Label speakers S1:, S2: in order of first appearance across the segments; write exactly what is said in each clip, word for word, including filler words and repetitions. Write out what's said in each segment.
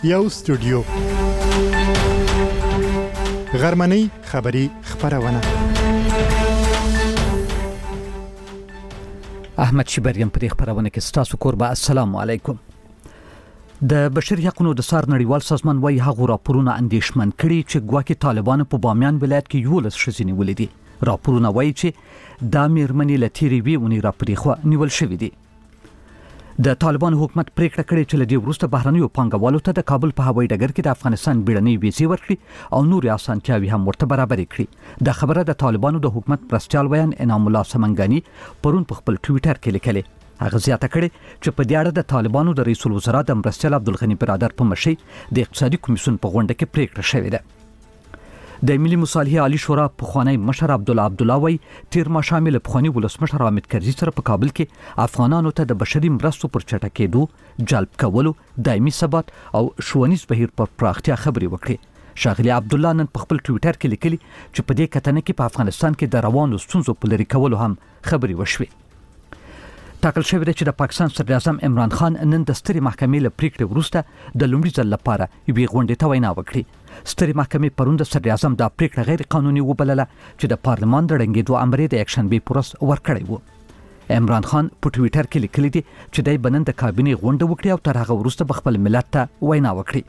S1: یو سټوډیو غرمنۍ خبری خبرونه.
S2: احمد شبریم په دې خبرونه کې ستاسو کوربه. السلام علیکم. د بشري حقوقو د سار نړیوال سازمان وايي هغه راپورونه اندېښمن کړي چې ګواکې طالبانو په بامیان ولایت کې یولس ښځې نیولې دي. راپورونه وايي چې دا مېرمنې له تېرې وې اونۍ راپورې خوا نیول شوې دي. د طالبانو حکومت پریکړه کړې چې له دې وروسته بهرنیو پانګوالو ته د کابل په هوایي ډګر کې د افغانستان بیړنۍ ویزې ورکړي او نورې اسانتیاوې هم ورته برابرې کړي. دا خبره د طالبانو د حکومت مرستیال ویان انعام الله سمنګاني پرون په خپل ټویټر کې لیکلې. هغه زیاته کړې چې په دې اړه د طالبانو د رئیس الوزرا د مرستیال عبدالغني برادر په مشرۍ د اقتصادي کمیسیون په غونډه کې پریکړه شوې ده. د ملي مصالحې عالی شورا پخوانی مشر عبدالله عبدالله وای تیر ماښام له پخوانی ولسمشر حامد کرزي سره په کابل کې افغانانو ته د بشري مرستو پر چټکېدو، جلب کولو، دایمي ثبات او ښوونیز بهیر پر پراختیا خبرې وکړي. ښاغلي عبدالله نن په خپل ټویټر کې لیکلي چې په دې کتنه کې په افغانستان کې د روانو ستونزو په لرې کولو هم خبرې وشوې. ټاکل شوې ده چې د پاکستان صدر اعظم عمران خان نن د سترې محکمې له پریکړې وروسته د لومړي ځل لپاره یوې غونډې ته وینا وکړي. سترې محکمې پرون د صدر اعظم دا پریکړه غیر قانوني وبلله چې د پارلمان د ړنګېدو امر یې د یکشنبې په ورځ ورکړی و. عمران خان په ټویټر کې لیکلي دي چې دی به نن د کابینې غونډه وکړي او تر هغه وروسته به خپل ملت ته وینا وکړي.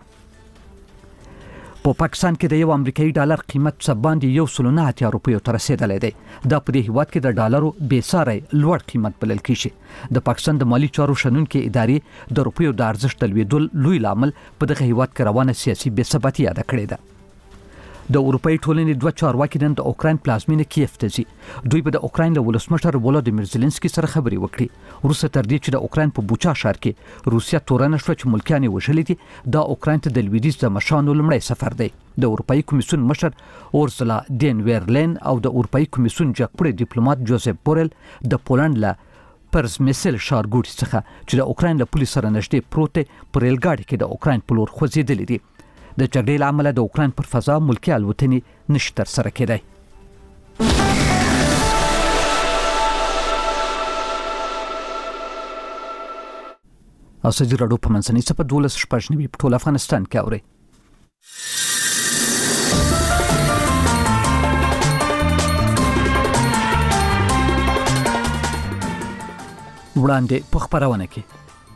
S2: په پاکستان کې د یو امریکایي ډالر قیمت څه باندې یو سل نه اتیا روپیو ته رسیدلی دی. دا په دې هیواد کې د ډالرو بې ساری لوړ قیمت بلل کیږي. د پاکستان د مالی چارو شنونکې ادارې د روپیو د ارزښت د لوېدو لوی لامل په دغه هیواد کې روانه سیاسي بې ثباتي یاده کړې ده. د اروپאי ټولنې دوه چارواکي نن د اوکراین پلازمینه کیف ته ځي. دوی به د اوکراین له ولسمشر ولادیمیر زيلنسکي سره خبرې وکړي. وروسته تر دې چې د اوکراین په بوچا ښار کې روسیا تورنه شوه چې ملکیان یې وژلي دي، دا اوکراین ته د لویدیځ د مشرانو لومړی سفر دی. د اروپאי کمیسیون مشر اورسلا دین ویرلین او د اروپאי کمیسیون جګپړی ډیپلوماټ جوزف بورل د پولند له پرزمسل ښارګوټي څخه چې د اوکراین له پولیس سره نږدې پروت دی په ریل ګاډي کې د اوکراین په لور خوځېدلي دي. د جګړې له امله د اوکراین پر فضا ملکي الوتنې نشي ترسره کېدی. ازادي راډیو په منځنۍ صفحه دولس شپږ نوي په ټول افغانستان کې اوري. وړاندې په خبرونه کې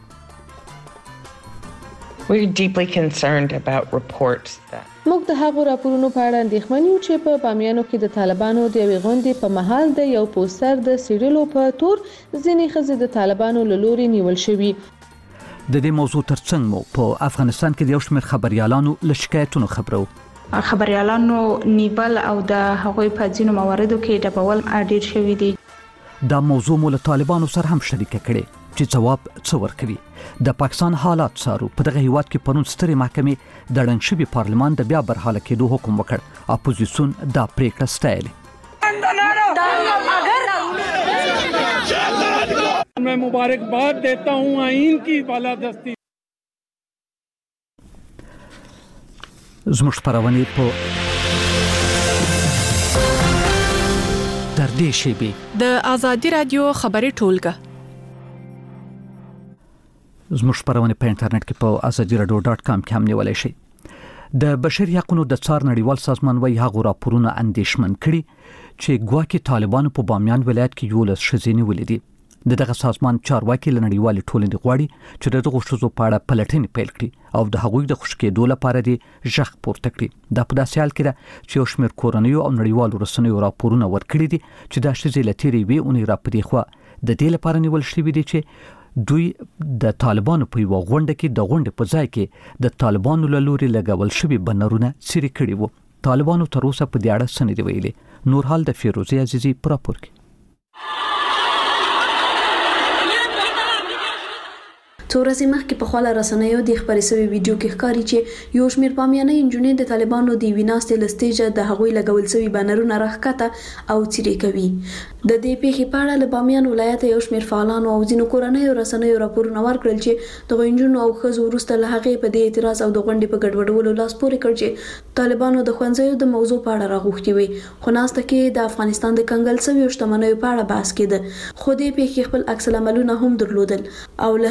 S3: We're deeply concerned about reports that
S4: موږ د هغو راپورونو په اړه اندېښمن یو چې په بامیانو کې د طالبانو د یوې غونډې په مهال د یو پوسټر د سیریلو په تور ځینې ښځې د طالبانو له لوري نیول شوي.
S2: د دې موضوع ترڅنګ مو په افغانستان کې د یو شمېر خبريالانو له شکایتونو خبرو.
S5: خبريالانو نیول او د هغوی په ځینو مواردو کې ډبول ډېر شوي دي.
S2: دا موضوع مو له طالبانو سره هم شریکه کړې چې جواب څه ورکوي. د پاکستان حالات څارو. په دغه هیواد کې پرون سترې محکمې د ړنګ شوي پارلمان د بیا برحاله کېدو حکم وکړ. اپوزیسیون دا پریکړه ستایلې.
S6: मैं मुबारकबाद देता हूं आइन की بالادستی.
S2: زموږ خبرونه په تر دې شی
S7: د ازادي رادیو خبري ټولګه.
S2: زموږ خبرونه په انټرنیټ کې په ازادي رادیو ډاټ کام کې هم نیولای شئ. د بشري حقوقو د څار نړیوال سازمان وايي هغه راپورونه اندېښمن کړي چې ګواکې طالبانو په بامیان ولایت کې یولس ښځې نیولې دي. د دغه سازمان چارواکي له نړیوالې ټولنې غواړي چې دغه ښځو په اړه پلټنې پیل کړي او د هغوی د خوشی کېدو لپاره دې ژغ پورته کړي. دا په داسې حال کې ده چې یو شمېر کورنیو او نړیوالو رسنیو راپورونه ورکړي دي چې دا ښځې له تېرې وې اونۍ راپدې خوا د دې لپاره نیول شوي دي چې دوی د طالبانو په یو غونډه کې د غونډې په ځای کې د طالبانو له لوري لګول شوي بنرونه څیرې کړي وو. طالبانو تر اوسه په دې اړه څه نه دي ویلي. نور حال د فیروزي عزیزي په راپور کې.
S8: څو ورځې مخکې په خواله رسنیو د خبرې شوی ویډیو کې ښکاري چې یو شمېر بامیانۍ نجونې د طالبانو د یوې ناستې له سټیجه د هغوی لګول شوي بانرونه راښکته او څیرې کوي. د دې پیښې په اړه له بامیان ولایت یو شمېر فعالانو او ځینو کورنیو رسنیو راپورونه ورکړل چې دغه نجونو او ښځو وروسته له هغې په دې اعتراض او د غونډې په ګډوډولو لاس پورې کړ چې طالبانو د ښوونځیو د موضوع په اړه راغوښتي وي. خو ناسته کې د افغانستان د کنګل شویو شتمنیو په اړه بحث کېده. خو دې پیښې خپل عکس العملونه هم درلودل او له هغه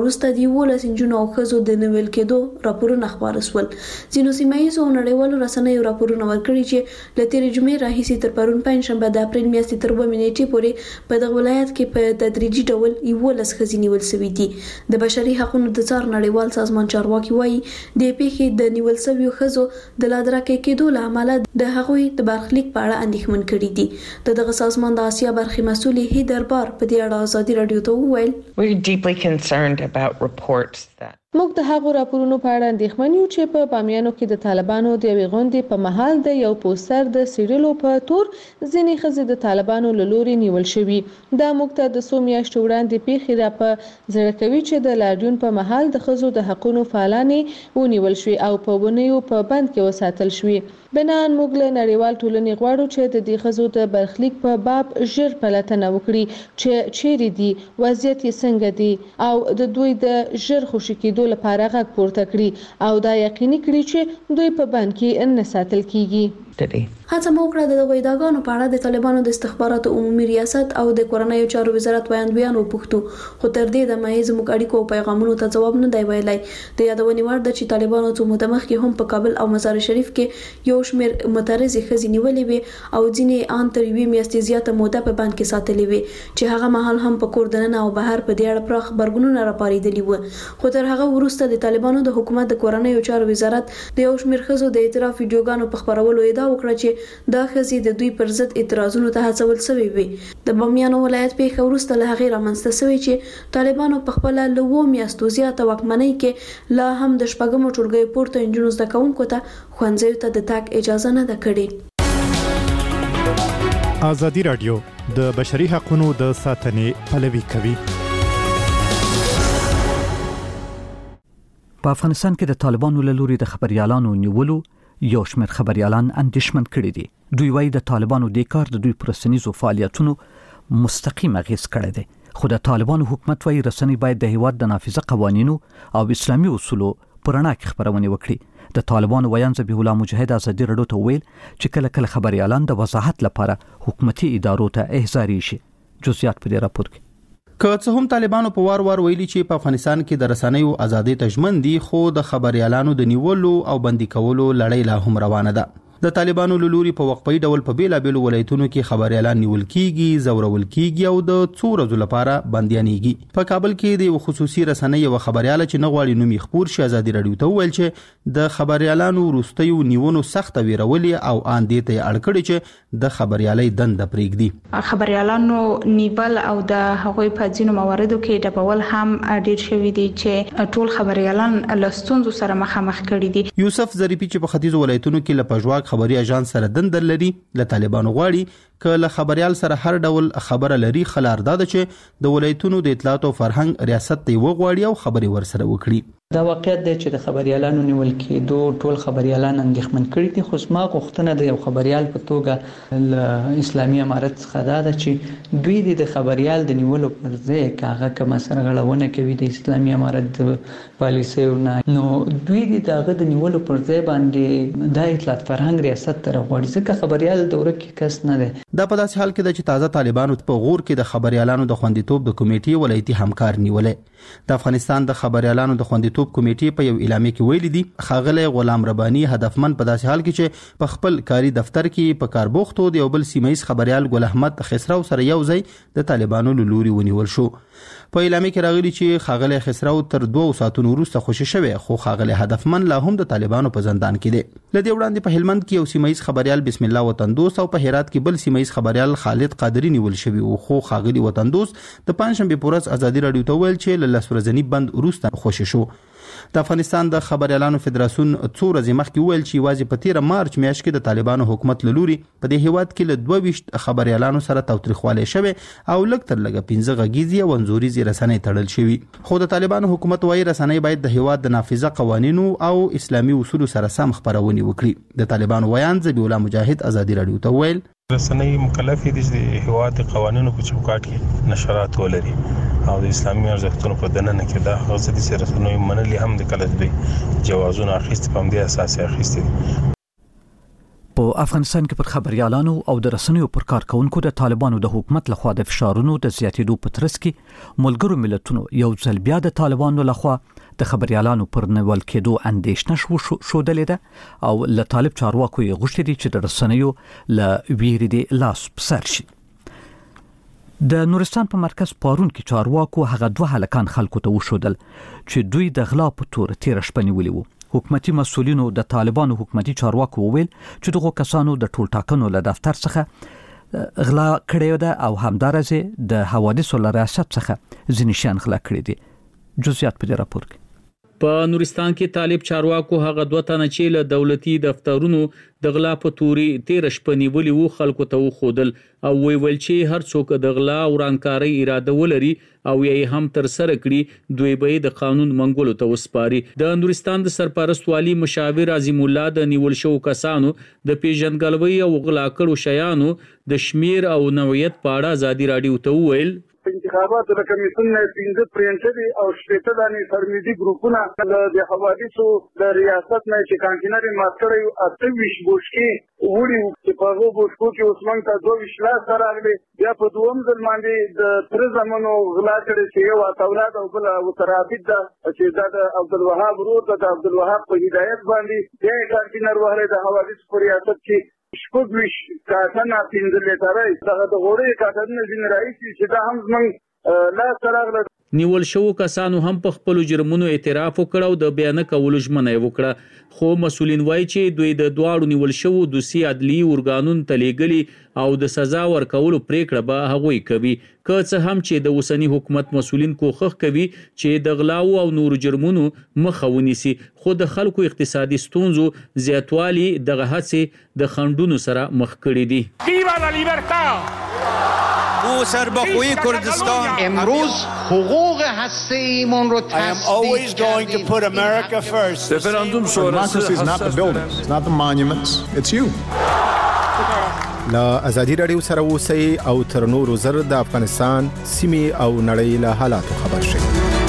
S8: وروسته د یولس نجونو او ښځو د نیول کېدو راپورونه خپاره شول. ځینو سیمایي او نړیوالو رسنیو راپورونه ورکړي چې له تېرې جمعې راهیسې تر پرون پنجشنبه د اپریل میاشتې تر اووه نیټې پورې په دغه ولایت کې په تدریجي ډول یولس ښځې نیول شوي دي. د بشري حقوقو د څار نړیوال سازمان چارواکي وایي د پیښې د نیول شویو ښځو د لادرکه کېدو له امله د هغوی د برخلیک په اړه اندېښمن کړي دي. د دغه سازمان د آسیا برخې مسؤل هیدر بار په دې اړه ازادي راډیو ته وویل:
S3: We're deeply concerned about reports that
S4: موږ د هغو راپورونو په اړه اندېښمن یو چې په بامیانو کې د طالبانو د یوې غونډې په مهال د یو پوسټر د سیریلو په تور ځینې ښځې د طالبانو له لوري نیول شوي. دا موږ ته د څو میاشتو وړاندې پیښې را په زړه کوي چې د لاریون په مهال د ښځو د حقوقو فعالانې ونیول شوي او په ونیو په بند کې وساتل شوي. بنان موږ له نړیوال ټولنې غواړو چې د دې ښځو د برخلیک په باب ژر پلټنه وکړي چې چیرې دي، وضعیت یې څنګه دی او د دوی د ژر خوشي کېدو لپاره غږ پورته کړي او دا یقیني کړي چې دوی په بند کې نه ساتل کیږي.
S8: هڅه مو وکړه د دغه ادعاګانو په اړه د طالبانو د استخباراتو عمومي ریاست او د کورنیو چارو وزارت وړاندویان وپوښتو، خو تر دې دمه یې زموږ اړیکو او پیغامونو ته ځواب نه دی ویلی. د یادونې وړ ده چې طالبانو څو موده مخکې هم په کابل او مزار شریف کې یو شمېر معترضې ښځې نیولې وې او ځینې ان تر یوې میاشتې زیاته موده په بند کې ساتلې وې چې هغه مهال هم په کور دننه او بهر په دې اړه پراخ غبرګونونه راپارېدلي وو. خو تر هغه وروسته د طالبانو د حکومت د کورنیو چارو وزارت د یو شمېر ښځو د اعتراف ویډیوګانو په خپرولو ادعا وکړه چې دا ښځې د دوی پر ضد اعتراضونو ته هڅول شوې وي. د بامیانو ولایت پیښه وروسته له هغې رامنځته شوې چې طالبانو په خپله له اووه میاشتو زیاته واکمنۍ کې لا هم د شپږمو ټولګیو پورته نجونو زده کوونکو ته ښوونځیو ته د تګ اجازه نه ده کړې.
S1: ازادي راډیو د بشري حقوقو د ساتنې پلوي کوي.
S2: په افغانستان کې د طالبانو له لوري د خبريالانو نیولو یو شمېر خبريالان اندېښمن کړي دي. دوی وايي د طالبانو د کار د دوی پرسنیزو فعالیتونو مستقیم اغیز کړی دی. خو د طالبانو حکومت وايي رسنۍ باید د هیواد د نافذه قوانینو او اسلامي اصولو پر رڼا کې خبرونه وکړي. د طالبانو ویان ذبیح الله مجاهد ازادي راډیو ته ویل چې کله کله خبريالان د وضاحت لپاره حکومتي ادارو ته احضاري شي. جزئیات په دې راپور کې.
S9: که څه هم طالبانو په وار وار ویلي چې په افغانستان کې د رسنیو ازادي ته ژمن دي، خو د خبريالانو د نیولو او بندي کولو لړۍ لا هم روانه ده. د طالبانو له لوري په وقفي ډول په بیلابېلو ولایتونو کې خبريالان نیول کیږي، زورول کیږي او د څو ورځې لپاره بنديانېږي. په کابل کې د یو خصوصي رسنۍ یو خبرياله چې نه غواړي نوم یې خپور شي ازادي راډیو ته وویل چې د خبريالانو وروستیو نیونو سخت ویرولې او ان دې ته اړ کړي چې د خبريالۍ دنده پرېږدي.
S5: خبريالانو نیول او د هغوی په ځینو مواردو کې ډبول هم ډیر شوی دی چې ټول خبريالان له ستونزو سره مخامخ کړي دي.
S9: یوسف ظریفي چې په ختیځو ولایتونو کې لپجواک خبري اژانس سره دندر لري، له طالبانو غواړي که له خبريال سره هر ډول خبره لري خلار داده چې د ولایتونو د اطلاعات او فرهنګ ریاست ته وغواړي او خبري ورسره وکړي.
S10: دا واقعیت دی چې د خبريالانو نیول کېدو ټول خبريالان اندېښمن کړي دي. خو زما غوښتنه د یو خبريال په توګه ل اسلامي امارت څخه دا ده چې دوی د خبريال د نیولو پر ځای کاغه کوم سرغړونه کوي د اسلامي امارت د پالیسیو نه، نو دوی دغه د نیولو پر ځای باندې د اطلاعات فرهنګ ریاست ته راغواړي، ځکه خبريال د ورکې کس نه دی.
S9: دا په داسې حال کې ده چې تازه طالبانو په غور کې د خبريالانو د خوندیتوب د کمیټې ولایتي همکار نیولې. د افغانستان د خبريالانو د خوندیتوب کمیټې په یو اعلامیه کې ویلي دي ښاغلی غلام رباني هدفمند په داسې حال کې چې په خپل کاري دفتر کې په کار بوختو د یو بل سیمایي خبريال ګل احمد خسرو سره یو ځای د طالبانو له لوري ونیول شو. په اعلامیه کې راغلي چې ښاغلی خسرو تر دوه ساعتونو وروسته خوشي شوی، خو ښاغلی هدفمند لا هم د طالبانو په زندان کې دی. لدې وړاندې په هلمند کې یو سیمایي خبريال بسم الله وطندوس او په هرات کې بل سیمایي خبريال خالد قادری نیول شوی او خو ښاغلی وطندوس د پنځشنبه په ورځ ازادي راډیو ته ویل چې له لس ورځني بند وروسته خوشي شو. د افغانستان د خبريالانو فدراسیون څو ورځې مخکې ویل چې یوازې په تیره مارچ میاشت کې د طالبانو حکومت له لوري په دې هیواد کې له دوه ویشت خبريالانو سره تاوتریخوالی شوی او لږ تر لږه پنځه غږیزې او انځوریزې رسنۍ تړل شوي. خو د طالبانو حکومت وايي رسنۍ باید د هیواد د نافذه قوانینو او اسلامي اصولو سره سم خبرونه وکړي. د طالبانو ویان ذبیح الله مجاهد ازادي راډیو ته ویل
S11: رسنۍ مکلف دي چې هیواد د قوانینو په چوکاټ کې نشرات ولري او د اسلامي ارزښتونو په دننه کې دا هغه څه چې رسنۍ منلي هم د کله دوی جوازونه اخیستي په همدې اساس اخیستي.
S2: په افغانستان کې پر خبريالانو او د رسنیو پر کارکونکو د طالبانو د حکومت لخوا د فشارونو د زیاتېدو په ترڅ کې ملګرو ملتونو یو ځل بیا د طالبانو لخوا د خبريالانو پر نیول کېدو اندېښنه شو شودلې ده او له طالب چارواکو یې غوښتي دي چې د رسنیو له ویرې دي لاس بسر شي. د نورستان په مرکز پارون کې چارواکو هغه دوه هلکان خلکو ته وښودل چې دوی د غلا په تور تیر شپه نیولي وو. حکومتي مسؤلینو د طالبانو حکومتي چارواکو وویل چې دغه کسانو د ټول ټاکنو له دفتر څخه غلا کړی ده او همدارسه د حوادثو له ریاست څخه ځینې شیان غلا کړی دي. جزئیات په دې راپور کې.
S12: په نورستان کې طالب چارواکو هغه دوه تنه چې له دولتي دفترونو د غلا په توري تیر شپه نیولي وو خلکو ته وښودل او وی ویل چې هر څوک د غلا او رانکاري اراده ولري او یې هم تر سره کړي دوی به د قانون منګولو ته وسپاري. د نورستان د سرپرست والی مشاور عظیم الله د نیول شو کسانو د پیژنګلوي او غلا کړو شیانو د شمیر او نوعیت په اړه ازادي رادیو ته وویل.
S13: انتخابات د کمیسیون نه پنځه پرینټري او شپږ دانې فرمیدي ګروپونه د حوادثو د ریاست نه چې کانټینر ماستر اته ویش بوشکي وړي چې په هغه بوشکو کې اوسمن ته دوه ویش لاس راغلي بیا په دوم ځل باندې د تر زمانو غلا کړي چې یو اولاد او بل وترابط ده چې د عبدالوهاب ورور د عبدالوهاب په هدایت باندې د کانټینر وهله د حوادث په ریاست کې شپږویش کارتنه پنځه لیټرای دغه د غوړې کارتنه ځین رئیس چې دا هم زمونږ لا سراغله.
S12: نیول شو کسانو هم په خپل جرمونو اعتراف وکړ او د بیان کولو ژمنه وکړه خو مسولین وایي چې دوی د دواړو نیول شو دوسي عدلي ورګانون تلېګلي او د سزا ورکولو پریکړه به هغوی کوي که څه هم چې د اوسنی حکومت مسولین کوښښ کوي چې د غلاو او نور جرمونو مخه ونیسي خو د خلکو اقتصادي ستونزو زیاتوالی دغه هڅې د خنډونو سره مخ کړي دي.
S14: ویوا لا لیبرټا
S15: او سربخوی کردستان
S16: امروز حقوق هسته‌ایمون رو
S17: I am always going to put America first.
S18: Referandum sonrası is not the buildings, it's not the monuments, it's you.
S19: لا ازادي رادیو سره اوسئ او تر نورو زر د افغانستان سیمې او نړۍ له حالاتو خبر شئ.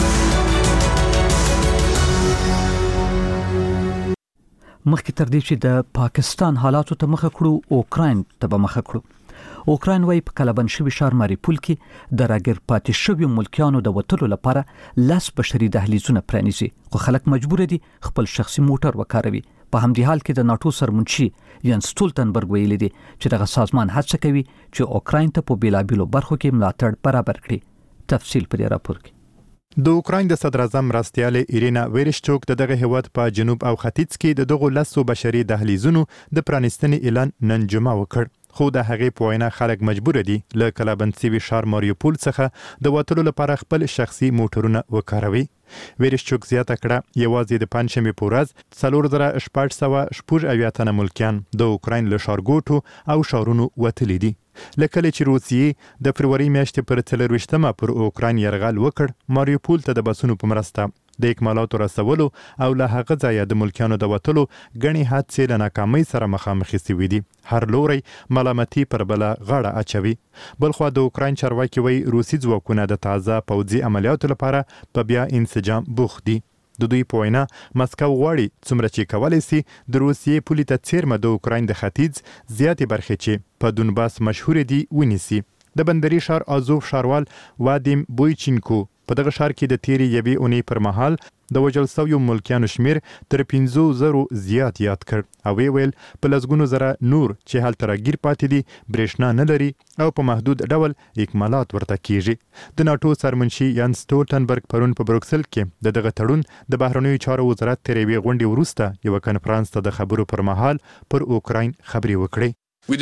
S2: مخکې تر دې چې د پاکستان حالاتو ته مخه کړو اوکراین ته به مخه کړو. اوکراین وايي په کلبن شوی ښار ماریپول کې د راګر پاتې شوی ملکیانو د وټلو لپاره لاس بشري دهلیزونه پرانیزي خو خلک مجبور دي خپل شخصي موټر وکاروي. په همدې حال کې د ناتو سرمنشي ینس سټولټنبرګ ویلي دي چې دغه سازمان هڅه کوي چې اوکراین ته په بیلابیلو برخو کې ملاتړ برابر کړي. تفصیل په دې راپور کې.
S1: د اوکراین د صدر اعظم راستیاله ایرینا ویرشچوک د دغه هیواد په جنوب او ختیځ کې د دغو لسو بشري دهلیزونو د پرانیستنې اعلان نن جمعه وکړ خو د هغې په وینا خلک مجبور دي له کلابند سوي ښار ماریوپول څخه د وټلو لپاره خپل شخصي موټرونه وکاروي. ویرشچوک زیاته کړه یوازې د پنځشنبې په ورځ څلور زره شپږ سوه شپږ اویا تنه ملکیان د اوکراین له ښارګوټو او ښارونو وتلي دي. له کله چې روسیې د فروری میاشتې پر څلرویشتمه پر اوکراین یرغل وکړ ماریوپول ته د بسونو په مرسته د اکمالاتو رسولو او له هغه ځایه د ملکیانو د وتلو ګڼې حادثې له ناکامۍ سره مخامخې سوي دي. هر لوری ملامتي پر بله غاړه اچوي. بلخوا د اوکراین چارواکي وایي روسي ځواکونه د تازه پوځي عملیاتو لپاره په بیا انسجام بوخت دي. د دوی په وینا مسکو غواړي څومره چې کولی سي د روسیې پولې ته څیرمه د اوکراین د ختیځ زیاتې برخې چې په دونباس مشهورې دي ونیسي. د بندري ښار آزوف ښاروال وادیم بویچینکو په دغه ښار کې د تیرې یوې اونۍ پر مهال د وژل سویو ملکیانو شمیر تر پنځو زرو زیات یاد کړ او وی ویل په لسګونو زره نور چې هلته راګیر پاتې دي برېښنا نه لري او په محدود ډول اکمالات ورته کیږي. د ناټو سرمنشي ینس سټولټنبرګ پرون په بروکسل کې د دغه تړون د بهرنیو چارو وزارت تر یوې غونډې وروسته یوه کنفرانس ته د خبرو پر مهال پر اوکراین خبرې وکړې.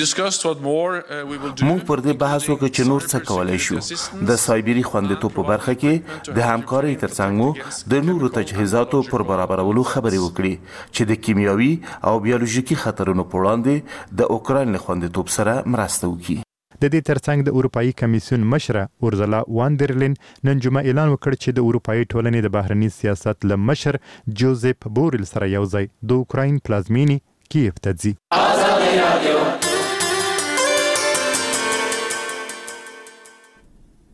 S20: مونږ پر دې بحث وکړو چې نور څه کولای شو. د سایبري خوندیتوب په برخه کې د همکارۍ ترڅنګ مو د نورو تجهیزاتو پر برابرولو خبرې وکړي چې د کیمیاوي او بیولوژیکي خطرونو په وړاندې د اوکراین له خوندیتوب سره مرسته وکړي.
S1: د دې ترڅنګ د اروپایي کمیسیون مشره اورزلا واندرلین نن جمعه اعلان وکړ چې د اروپایي ټولنې د بهرني سیاست له مشر جوزیپ بوریل سره یو ځای د اوکراین پلازمینی کیف ته ځي.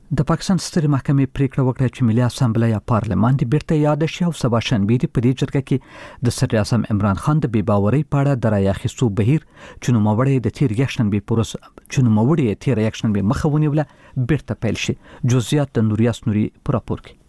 S2: د پاکستان سترې محکمې پریکړه وکړه چې ملي اسامبله یا پارلمان د بیرته یاد شي او سبا شنبه په دې جرګه کې د صدر اعظم عمران خان د بې باورۍ په اړه د رایې اخیستو بهیر چې نوموړی د تیر یک شنبه پروس چې نوموړی تیر یک شنبه مخه ونیوله بیرته پیل شي. جزئیات د نوریاس نوري پر راپور کې.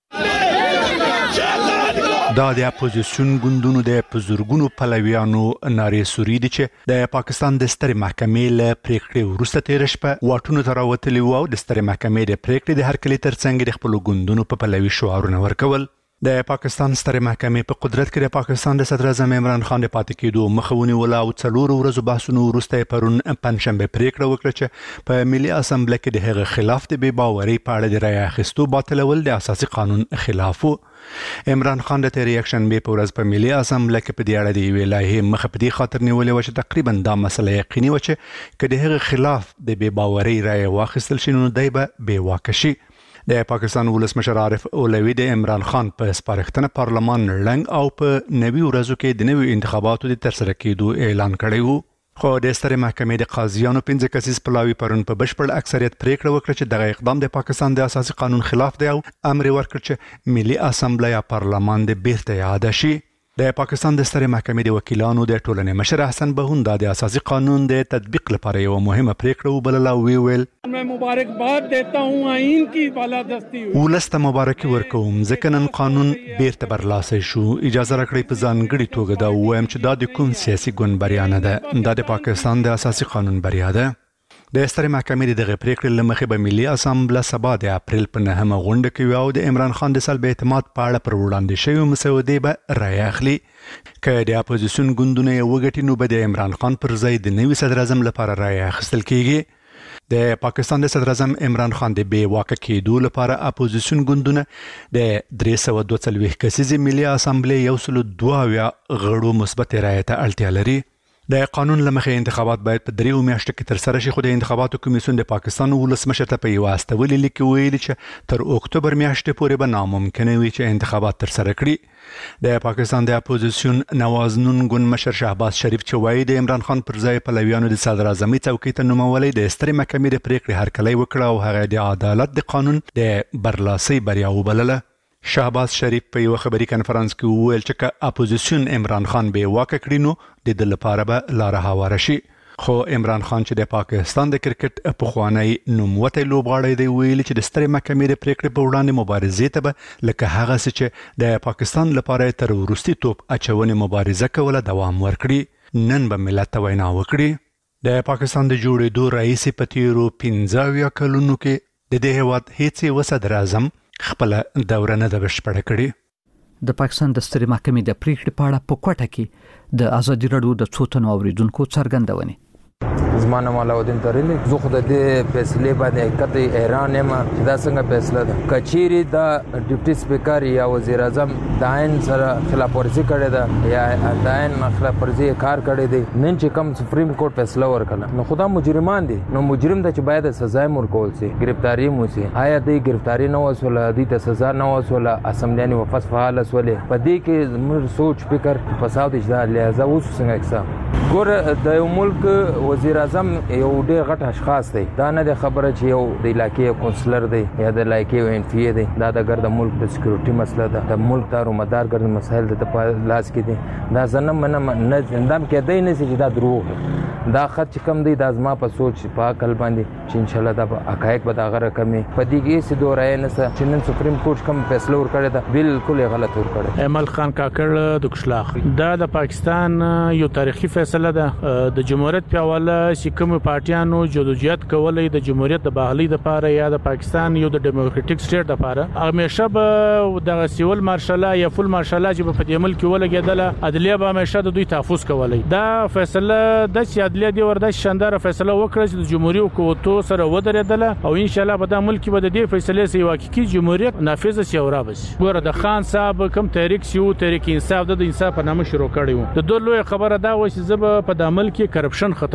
S21: دا د اپوزیسیون ګوندونو د پزورګونو پلویانو نارې سوري دي چې د پاکستان د سترې محکمې له پریکړې وروسته تیر شپه واټونو ته راوتلي وو او د سترې محکمې د پریکړې د هرکلي ترڅنګ د خپل ګوندونو په پلوي شعارونه ورکول. د پاکستان سترې محکمې په قدرت کې د پاکستان د صدر اعظم عمران خان د پاتې کېدو مخه ونیوله او څلورو ورځو بحثونو وروسته پرون پنجشنبه پریکړه وکړه چې په ملي اسامبله کې د هغه خلاف د بې باورۍ په اړه د رایې اخیستو باطلول د اساسي قانون خلاف وو. عمران خان د تیر یک شنبه په ورځ په ملي اسامبله کې په دې اړه د یوې لایحې مخه په دې خاطر نیولې و چې تقریبا دا مسله یقیني و چې که د هغه خلاف د بې باورۍ رایې واخیستل شي نو دی به بې واکه شي. د پاکستان ولسمشر عارف اولوی د عمران خان په سپارښتنه پارلمان لنګ او په نوي ورځو کې د نوي انتخاباتو د ترسره کېدو اعلان کړی وو. خو د سترې محکمې د قاضیانو پنځه کسیز پلاوي پرون په بشپړ اکثریت پریکړه وکړه چې دغه اقدام د پاکستان د اساسي قانون خلاف دی او امر ورکړ چې ملي اسامبله یا پارلمان د بیرته یاد شي. د پاکستان د سترې محکمې د وکیلانو د ټولنې مشر احسن بهوندا د اساسي قانون د تطبیق لپاره یو مهمه پریکړه وبلله او وی ویل
S6: मैं मुबारकबाद देता हूं आइन की بالادستی
S21: ولسته مبارکي ورکوم ځکه نن قانون بیرته برلاسه شو. اجازه راکړئ په ځانګړي توګه دا ووایم چې دا د کوم سیاسي ګوند بریا نه ده، دا د پاکستان د اساسي قانون بریا ده. د سترې محکمې دغه پریکړې له مخې به ملي اسامبله سبا د اپریل په نهمه غونډه کې او د عمران خان د سلب اعتماد په اړه پر وړاندې شوی مسودې به رایه اخلي. که د اپوزیسیون ګوندونه یې وګټي نو به د عمران خان پر ځای د نوي صدر اعظم لپاره رایه اخیستل کیږي. د پاکستان د صدر اعظم عمران خان د بې واکه کېدو لپاره اپوزیسیون ګوندونه د درې سوه دوه څلوېښت کسیزې ملي اسامبلې یو سل دوه اویا غړو مثبت رایې ته اړتیا لري. د قانون له مخې انتخابات باید په دریو میاشتو کې ترسره شي، خو د انتخاباتو کمیسیون د پاکستان ولسمشر ته په یوه استولي لیک کې ویلي چې تر اکتوبر میاشتې پورې به ناممکنه وي چې انتخابات ترسره کړي. د پاکستان د اپوزیسیون نواز نون ګوند مشر شهباز شریف چې وایي د عمران خان پر ځای پلویانو د صدر اعظمي څوکۍ ته نومولی د سترې محکمې د پریکړې هرکلی وکړه او هغه د عدالت د قانون د برلاسۍ بریا وبلله. شهباز شریف په یو خبري کنفرانس کې وویل چې که اپوزیسیون عمران خان بې واکه کړي نو د ده لپاره به لاره هواره شي. خو عمران خان چې د پاکستان د کرکټ پخوانی نوموتی لوبغاړی دی ویلي چې د سترې محکمې د پریکړې په وړاندې مبارزې ته به لکه هغسې چې د پاکستان لپاره تر وروستي توپ اچونې مبارزه کوله دوام ورکړي. نن به ملت ته وینا وکړي. د پاکستان د جوړېدو رئیس په تیرو پنځه اویا کلونو کې د دې هېواد هیڅ یوه صدر اعظم خپل دوره نه ده بشپړه کړې.
S2: د پاکستان د سترې محکمې د پریکړې په اړه په کوټه کې د ازادي راډیو د څو تنو اوریدونکو څرګندونې.
S22: زمانه علاءالدین ترلی زه خو د دې فیصلې باندې کته حیران یم چې دا څنګه فیصله ده. کچيري دا ډیپټي سپیکر یا وزیر اعظم د عین سره خلاف ورزي کړې ده یا د عین خلاف ورزي کار کړی دی، نن چې کوم سپریم کورټ فیصله ورکړه نو خدا مجرمان دي، نو مجرم ته چې باید سزا ورکول شي، گرفتاری مو شي. آیا دې گرفتاری نه وسوله، دې ته سزا نه وسوله، اسمبلیانې واپس فعال سولې. په دې کې زموږ سوچ فکر فساد اجازه لہذا اوس څنګه اکسا ګور د یو ملک وزیر اعظم یو ډېر غټ اشخاص دی، دا نه د خبره چې یو د علاقې کونسلر دی یا د علاقې یو ان پی دی، دا د ګرد ملک د سکیورټي مسله ده، د ملک دار و مدار ګرد مسایل د په لاس کې دي. دا زنه منه نه اندام کېدای نه چې دا دروغ دا خط چې کم دی دا زما په سوچ په عقل باندې چې ان شاء الله دا حقایق به دا غره کمی په دې کې څه دورای نه چې نن سپریم کورټ کوم فیصله ورکړی دا بالکل غلط ورکړی.
S23: امل خان کاکړ د کشلاخ دا د پاکستان یو تاریخي فیصله ده د جمهوریت په حواله چې کوم پارټیانو جدوجہد کولای د جمهوریت د بحالي لپاره یا د پاکستان یو د ډیموکراټیک سټیټ لپاره همیشه به د سیول مارشال یا فول مارشال چې په دې ملک ولګیدله عدلیه به همیشه د دوی تحفظ کولای. دا فیصله د سیادت عدلیه دی ورده شاندار فیصله وکړه چې د جمهوریت حکومت سره ودرېدله او ان شاء الله به د ملک به د دې فیصلې سي واقعي جمهوریت نافذ سي او رابس. ګوره د خان صاحب کوم تحریک سیو تحریک انصاف د انصاف په نامه شروع کړی و. د دوه لوی خبره دا و چې زب په د ملک کرپشن ختم کوم.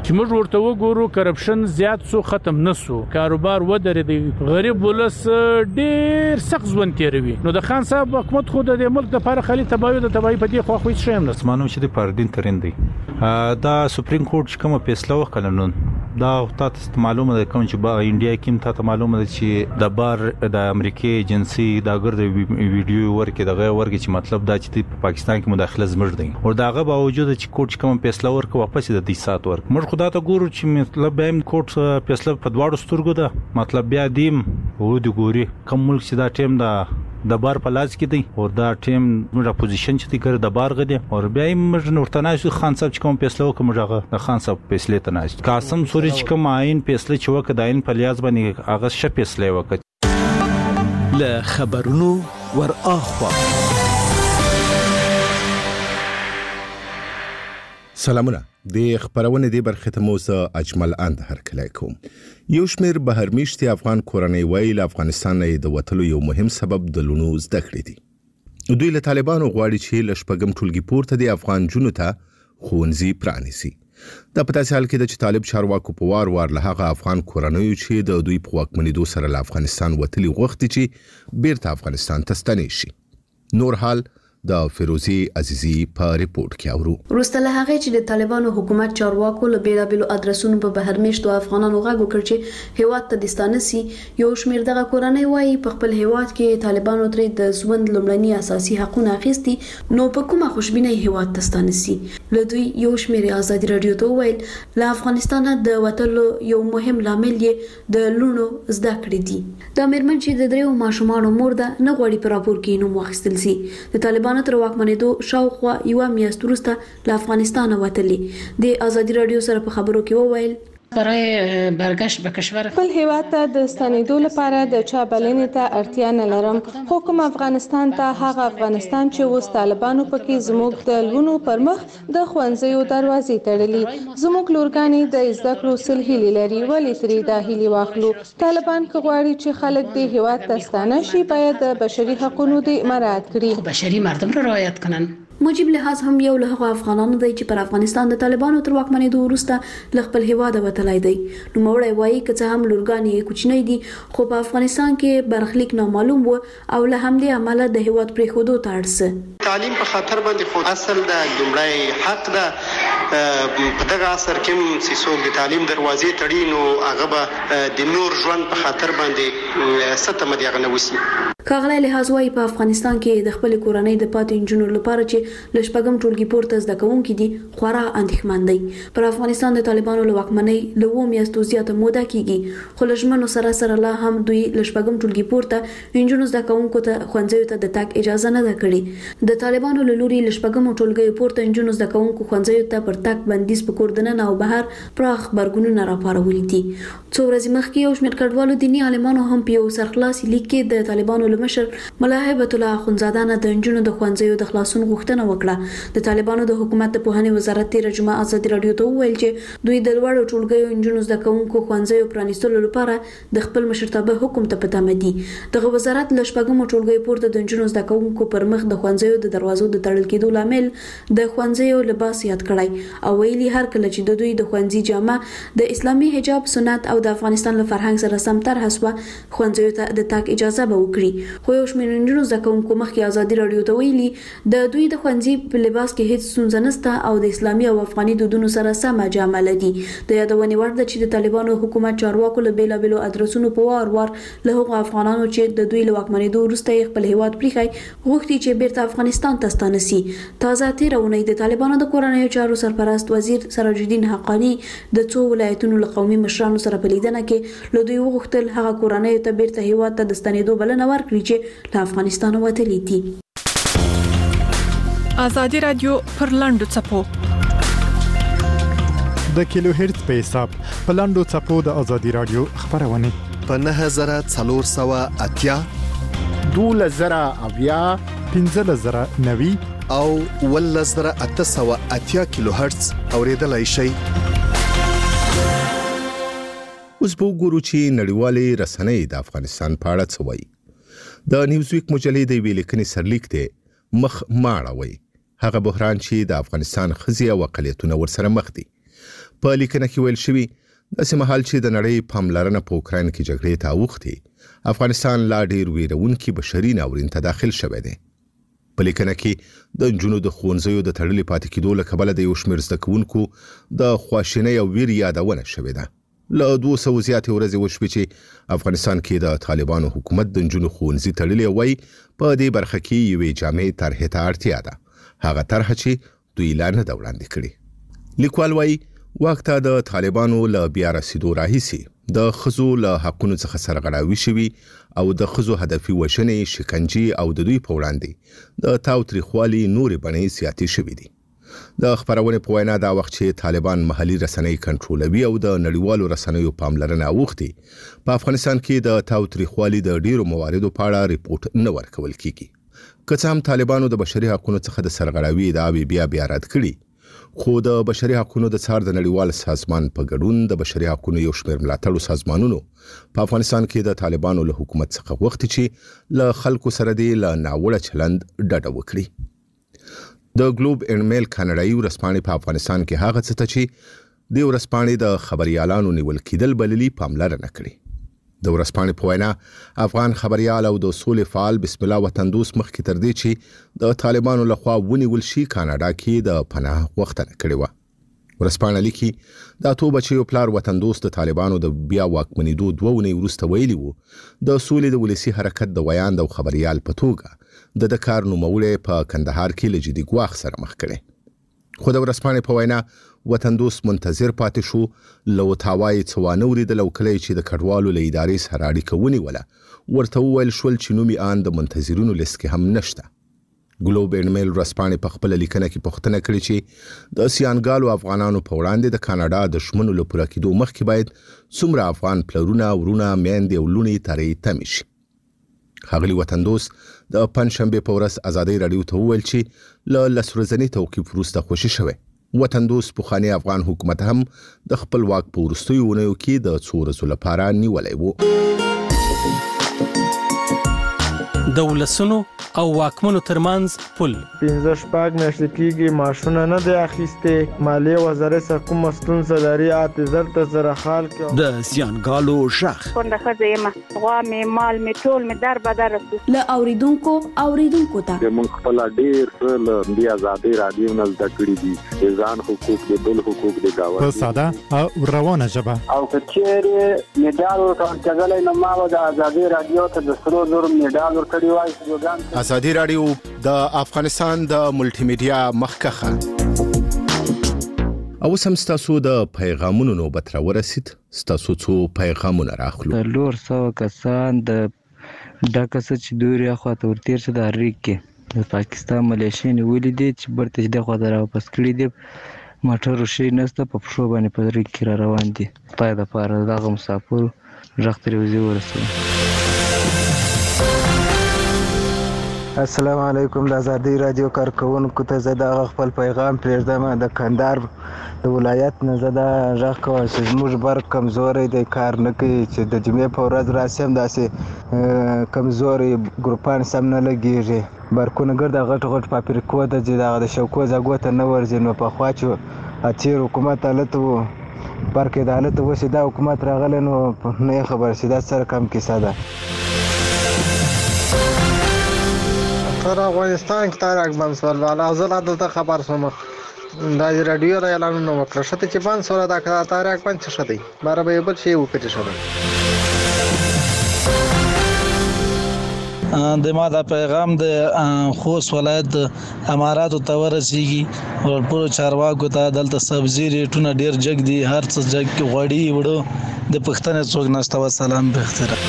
S23: چې موږ ورته وګورو کرپشن زیات سو ختم نسو کاروبار ودرېد غریب ولس ډېر سخت ژوند تیروي نو د خان صاحب حکومت خو د ملک د لپاره خالي تباہي د تباہي په دې خو خو هیڅ شی نه
S3: اسمانو چې د پردین ترين دي دا سپریم کورټ چې کومه فیصله وکړه نن دا تاسو معلومه ده کوم چې با انډیا کې تاسو معلومه ده چې د بار د امریکای ایجنسی دا ګرد ویډیو ورکې دغه ورکې چې مطلب دا چې په پاکستان کې مداخله زمړ دي او داغه باوجود چې کوټ کوم فیصله ورکړه واپس د دې سات ورک موږ خدای ته ګورو چې مطلب هم کوټ فیصله په دواړو سترګو ده مطلب بیا دیم و د ګوري کوم ملک چې دا ټیم دا د بار په لاس کې دی او دا ټیم موږ پوزیشن چې دی ګر د بار غدي او بیا موږ نورته ناشو خان صاحب چې کوم فیصله وکړه موږ د خان صاحب فیصله ته ناش قاسم سوري چې کوم عین فیصله چې وکړه د عین په لیاز باندې هغه ش فیصله وکړه
S4: له خبرونو ور اخوا
S7: سلامونه د خبرونه دی برخه ته موزه اجمل اند هر کله کوم یو شمیر بهرمیشتي افغان کورنۍ ویل افغانستان نه د وټلو یو مهم سبب د لونو زده کړې دي دوی له طالبانو غواړي چې لشپګم ټولګي پورته د افغان جنو ته خونځي پرانیسي د پتا سال کې د طالب چارواکو په وار وار له هغه افغان کورنۍ چې د دوی په واکمنۍ سره له افغانستان وټلي غوښتي چې بیرته افغانستان ته ستنې شي نور حال د فیروزی عزیزی په ریپورت کې اورو
S8: وروسته له هغه چې د طالبانو حکومت چارواکو له بیلابیلو ادرسونو په بهرمیشتو افغانانو غږ وکړ چې هیواد ته د ستانسي یو شمیر دغه کورنۍ وایي په خپل هیواد کې طالبانو ترې د ژوند لومړني اساسي حقوقونه اخیستي نو په کومه خوشبینه هیواد ته ستانسي له دوی یو شمیر آزادي رادیو ته ویل له افغانستان د وټلو یو مهم لامل یې د لونو زده کړې دي د امرمن چې د دریو ماشومانو مور ده نه غوړي پر راپور کې نوم واخیستل سي د طالبانو تر واکمنېدو شاوخوا یو میاشت وروسته له افغانستان وتلي د آزادي رادیو سره په خبرو کې وویل
S24: برای برگشت به کشور
S25: خپل هیواد ته د ستنېدو لپاره د چا بلنې ته اړتیا نه لرم خو کوم افغانستان ته هغه افغانستان چې اوس طالبانو پکې زموږ د لونو پر مخ د خوانځيو دروازې تړلي زموږ لورګانې د زده کړو سل هیلې لري ولې ترې د هیلې واخلو طالبان کغواړي چې خلک د هیواد ته ستانه شي باید د بشري حقوقو د مراعات کړي
S24: بشري مردم را رعایت کنن
S8: موجب لحاظ هم یو له هغو افغانانو دی چې پر افغانستان د طالبانو تر واکمنېدو وروسته له خپل هیواده وتلی دی نو موړی وایي که څه هم لورګانې یې کوچنۍ دي خو په افغانستان کې برخلیک نامعلوم و او له همدې امله د هیواد پرېښودو ته اړ څه
S26: تعلیم په خاطر باندې خو اصل د لومړی حق ده په دغه عصر کې چې څوک د تعلیم دروازې تړي نو هغه به د نور ژوند په خاطر باندې ستمه دی هغه نه وسی
S8: کاغلی لحاظ وایي په افغانستان کې د خپل کورنۍ د پاتې انجونو لپاره چې لشپګم ټولګي پورته زده کوونکي دي خورا اندېښمن دي پر افغانستان د طالبانو له واکمنۍ له اوو میاشتو زیاته موده کېږي خو له ژمنو سره سره لا هم دوی لشپګم ټولګي پورته انجونو زده کوونکو ته ښوونځیو ته د تګ اجازه نه ده کړې د طالبانو له لوري لشپګم ټولګي پورته انجونو زده کوونکو ښوونځیو ته پر تګ بندیز په کور دننه او بهر پراخ غبرګونونه راپارولي دي څو ورځې مخکې یو شمېر کډوالو دیني عالمانو هم په یو سرخلاص لیک کې د طالبانو له مشر ملا هیبت الله اخونزاده نه د انجونو د ښوونځیو د خلاصون غوښتنه وکړه د طالبانو د حکومت د پوهنې وزارت تیر جمعه آزادي رادیو ته وویل چې دوی د لوړو ټولګیو انجونو زده کوونکو ښوونځیو پرانیستلو لپاره د خپل مشرتابه حکم ته په تمه دي دغه وزارت له شپږمو ټولګیو پورته د انجونو زده کوونکو پر مخ د ښوونځیو د دروازو د تړل کېدو لامل د ښوونځیو لباس یاد کړی او ویلي هر کله چې د دوی د ښوونځي جامه د اسلامي حجاب سنت او د افغانستان له فرهنګ سره سم طرحه سوه ښوونځیو ته د تګ اجازه به وکړي خو یو شمېر نجونو زده کوونکو مخکې آزادي رادیو ته ویلي د دوی د ښوونځي په لباس کې هیڅ ستونزه نشته او د اسلامي او افغاني دودونو سره سمه جامه لري د یادونې وړ ده چې د طالبانو حکومت چارواکو له بیلابیلو ادرسونو په وار وار له هغو افغانانو چې د دوی له واکمنېدو وروسته یې خپل هیواد پریښی غوښتي چې بیرته افغانستان ته ستانه سي تازه تېره اونۍ د طالبانو د کورنیو چارو سرپرست وزیر سراج الدین حقانی د څو ولایتونو له قومي مشرانو سره په لیدنه کې له دوی وغوښتل هغه کورنیو ته بیرته هیواد ته د ستنېدو بلنه ورکړي چې له افغانستان وتلي دي
S27: آزادي رادیو پر لاندو چپو
S1: د کیلو هرتز په حساب په لاندو چپو د آزادي رادیو خبرونه
S4: په نه زره څلور سوه اتیا
S19: دولس زره اویا
S1: پنځلس زره نوي
S4: او ولس زره اته سوه اتیا کیلو هرتز اوریدلای شئ
S7: اوس به وګورو چې نړیوالې رسنۍ د افغانستان په اړه څه وایي د نیوزویک مجلې د یوې لیکنې سرلیک دی مخ ماړوي هغه بحران چې د افغانستان ښځې او اقلیتونه ورسره مخ دي په لیکنه کې ویل شوی داسې مهال چې د نړۍ پاملرنه په اوکراین کې جګړې ته اوښتې افغانستان لا ډیر ویرونکي بشري ناورین ته داخل شوی دی. په لیکنه کې د نجونو د ښوونځیو د تړلې پاتې کېدو له کبله د یو شمېر زده کوونکو د خواشینۍ او ویر یادونه شوې ده. له دوه سوه زیاتې ورځې وشوې چې افغانستان کې د طالبانو حکومت د نجونو ښوونځي تړلې وای په دې برخه کې یوې جامع طرحې ته اړتیا ده، هغه طرحه چې دوی لا نه ده وړاندې کړې. لیکوال وایي واک ته د طالبانو له بیا رسېدو راهیسې د ښځو له حقونو څخه سرغړاوي شوي او د ښځو هدفي وژنې، شکنجې او د دوی په وړاندې د تاوتریخوالي نورې بڼې زیاتې شوي دي. د خپرونې په وینا دا وخت چې طالبان محلي رسنۍ کنټرولوي او د نړیوالو رسنیو پاملرنه اوښتې، په افغانستان کې د تاوتریخوالي د ډیرو مواردو په اړه ریپورت نه ورکول کیږي. که څه هم طالبانو د بشري حقونو څخه د سرغړاوي ادعاوې بیا بیا رد کړي، خو د بشري حقونو د څار د نړیوال سازمان په ګډون د بشري حقونو یو شمېر ملاتړو سازمانونو په افغانستان کې د طالبانو له حکومت څخه غوښتي چې له خلکو سره دې له ناوړه چلند ډډه وکړي. د ګلوب اینډ میل کاناډایي ورځپاڼې په افغانستان کې هغه څه ته چې د ورځپاڼې د خبريالانو نیول کېدل بللي پاملرنه کړې. د ورځپاڼې په وینا افغان خبريال او د سولې فعال بسم الله وطن دوست مخکې تر دې چې د طالبانو لخوا ونیول شي کاناډا کې د پناه غوښتنه کړې وه. ورځپاڼه لیکي د اتو بچیو پلار وطن دوست د طالبانو د بیا واکمنېدو دوه اونۍ وروسته ویلي وو د سولې د ولسي حرکت د ویاند او خبريال په توګه د د کار نوموړی په کندهار کې له جدي ګواښ سره مخ کړی. خو د ورځپاڼې په وینا وطن دوست منتظر پاتې شو، له وتاوای څه وانه اورېدل او کله چې د کډوالو له ادارې سره اړیکه ونیوله ورته وویل شول چې نومي آن د منتظرینو لیست کې هم نشته. ګلوب اینډ میل ورځپاڼې په خپله لیکنه کې پوښتنه کړې چې د سیانګالو افغانانو په وړاندې د کاناډا د شمنو له پوره کېدو مخکې باید څومره افغان پلرونه، ورونه، میندې او لوڼې ترې تمې شي. ښاغلي وطن دوست د پنجشنبې په ورځ ازادۍ راډیو ته وویل چې له لس ورځني توقیف وروسته خوشي شوی. وطن دوست پخوانی افغان حکومت هم د خپل واک په وروستیو اونیو کې د څو ورځو لپاره نیولی و.
S5: د ولسونو او واکمنو ترمنځ پل
S9: پنځه شپږ میاشتې کېږي معاشونه نه دی اخیستې، مالیې وزارت څخه کومه ستونزه لري، اته زر ته زره خال کې
S5: د سیانګالو شخ
S10: کونډه ښځه یم، غوا مې مال مې ټول مې در بدر رسي.
S8: له اوریدونکو اوریدونکو ته
S11: موږ خپل ډیر څه له دې ازادۍ راډیو نه زده کړي دي، د ځان حقوق د بل حقوق د گاونډي
S1: په ساده او روانه ژبه.
S11: او که چیرې میډال ورکول کېدلی نو ما به د ازادۍ راډیو ته د سرو زرو میډال ورکړی وای.
S19: ازادي راډیو د افغانستان د ملټي میډیا مخکخه.
S7: او سم ستاسو د پیغامونو نوبت را ورسید. ستاسو څو پیغامونه راخلو.
S22: د لور سو کسان د ډاکه چې دوري اخواته ورتیر شه د اریک کې د پاکستان ملیشیا نیولې دي چې برته د خوا درا واپس کړی دي، موټر شي نسته په پښو باندې په اریک کې را روان دي. پای د پاره دغه مسافر ژغتري وزي ورسوي.
S9: السلام علیکم. د ازادۍ رادیو کارکونکو ته زه د خپل پیغام پرېږدم. د کندهار د ولایت نه زه دا غږ کوم چې زموږ برق کمزوری دی، کار نه کوي، چې د جمعې په ورځ راسي هم داسې کمزوری ګروپان سم نه لګېږي. برقونه ګرده غټ غټ پاپریکو ته ځي، دغه د شوکو ځګو ته نه ورځي. نو پخوا چې تېر حکومت هلته و، برق یې د هلته اوس دا حکومت راغلی نو نه یې خبر شي. دا سره کم کیسه ده. تر افغانستان کې تارک بند سول والا زه دلته خبر سوم دا رادیو را اعلانونه وکړه شته چې بند سول دا تارک بند څه شته بار به بل شي وکړي شته.
S12: د ما دا پیغام د خوست ولایت اماراتو ته ورسیږي. ورپورو چارواکو ته دلته سبزی ریټونه ډیر جګ دي، هر څه جګ غوړي وړو د پښتنې څوک نشته. والسلام بخیر.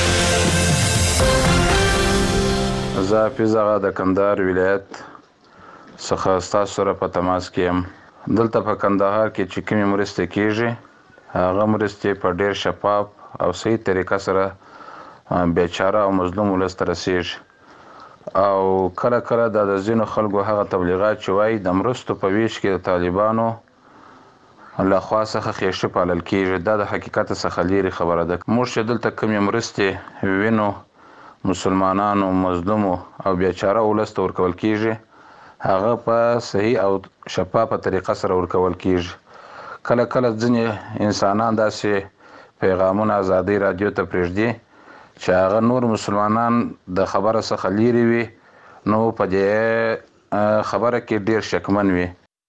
S13: زه حافظ آغا د کندهار ولایت څخه ستاسو سره په تماس کې یم. دلته په کندهار کې چې کومې مرستې کېږي هغه مرستې په ډېر شفاف او صحیح طریقه سره بیچاره او مظلوم ولس ته رسېږي. او کله کله دا د ځینو خلکو هغه تبلیغات چې وایي د مرستو په ویش کې د طالبانو له خوا څخه خېشه پالل کېږي، دا د حقیقت څخه لرې خبره ده. موږ چې دلته کومې مرستې وینو مسلمانانو، مظلومو او بیچاره ولس ته ورکول کېږي هغه په صحیح او شفافه طریقه سره ورکول کېږي. کله کله ځینې انسانان داسې پیغامونه ازادي رادیو ته پرېږدي چې هغه نور مسلمانان د خبره څخه لیرې وي، نو په دې خبره کې ډیر شکمن وي.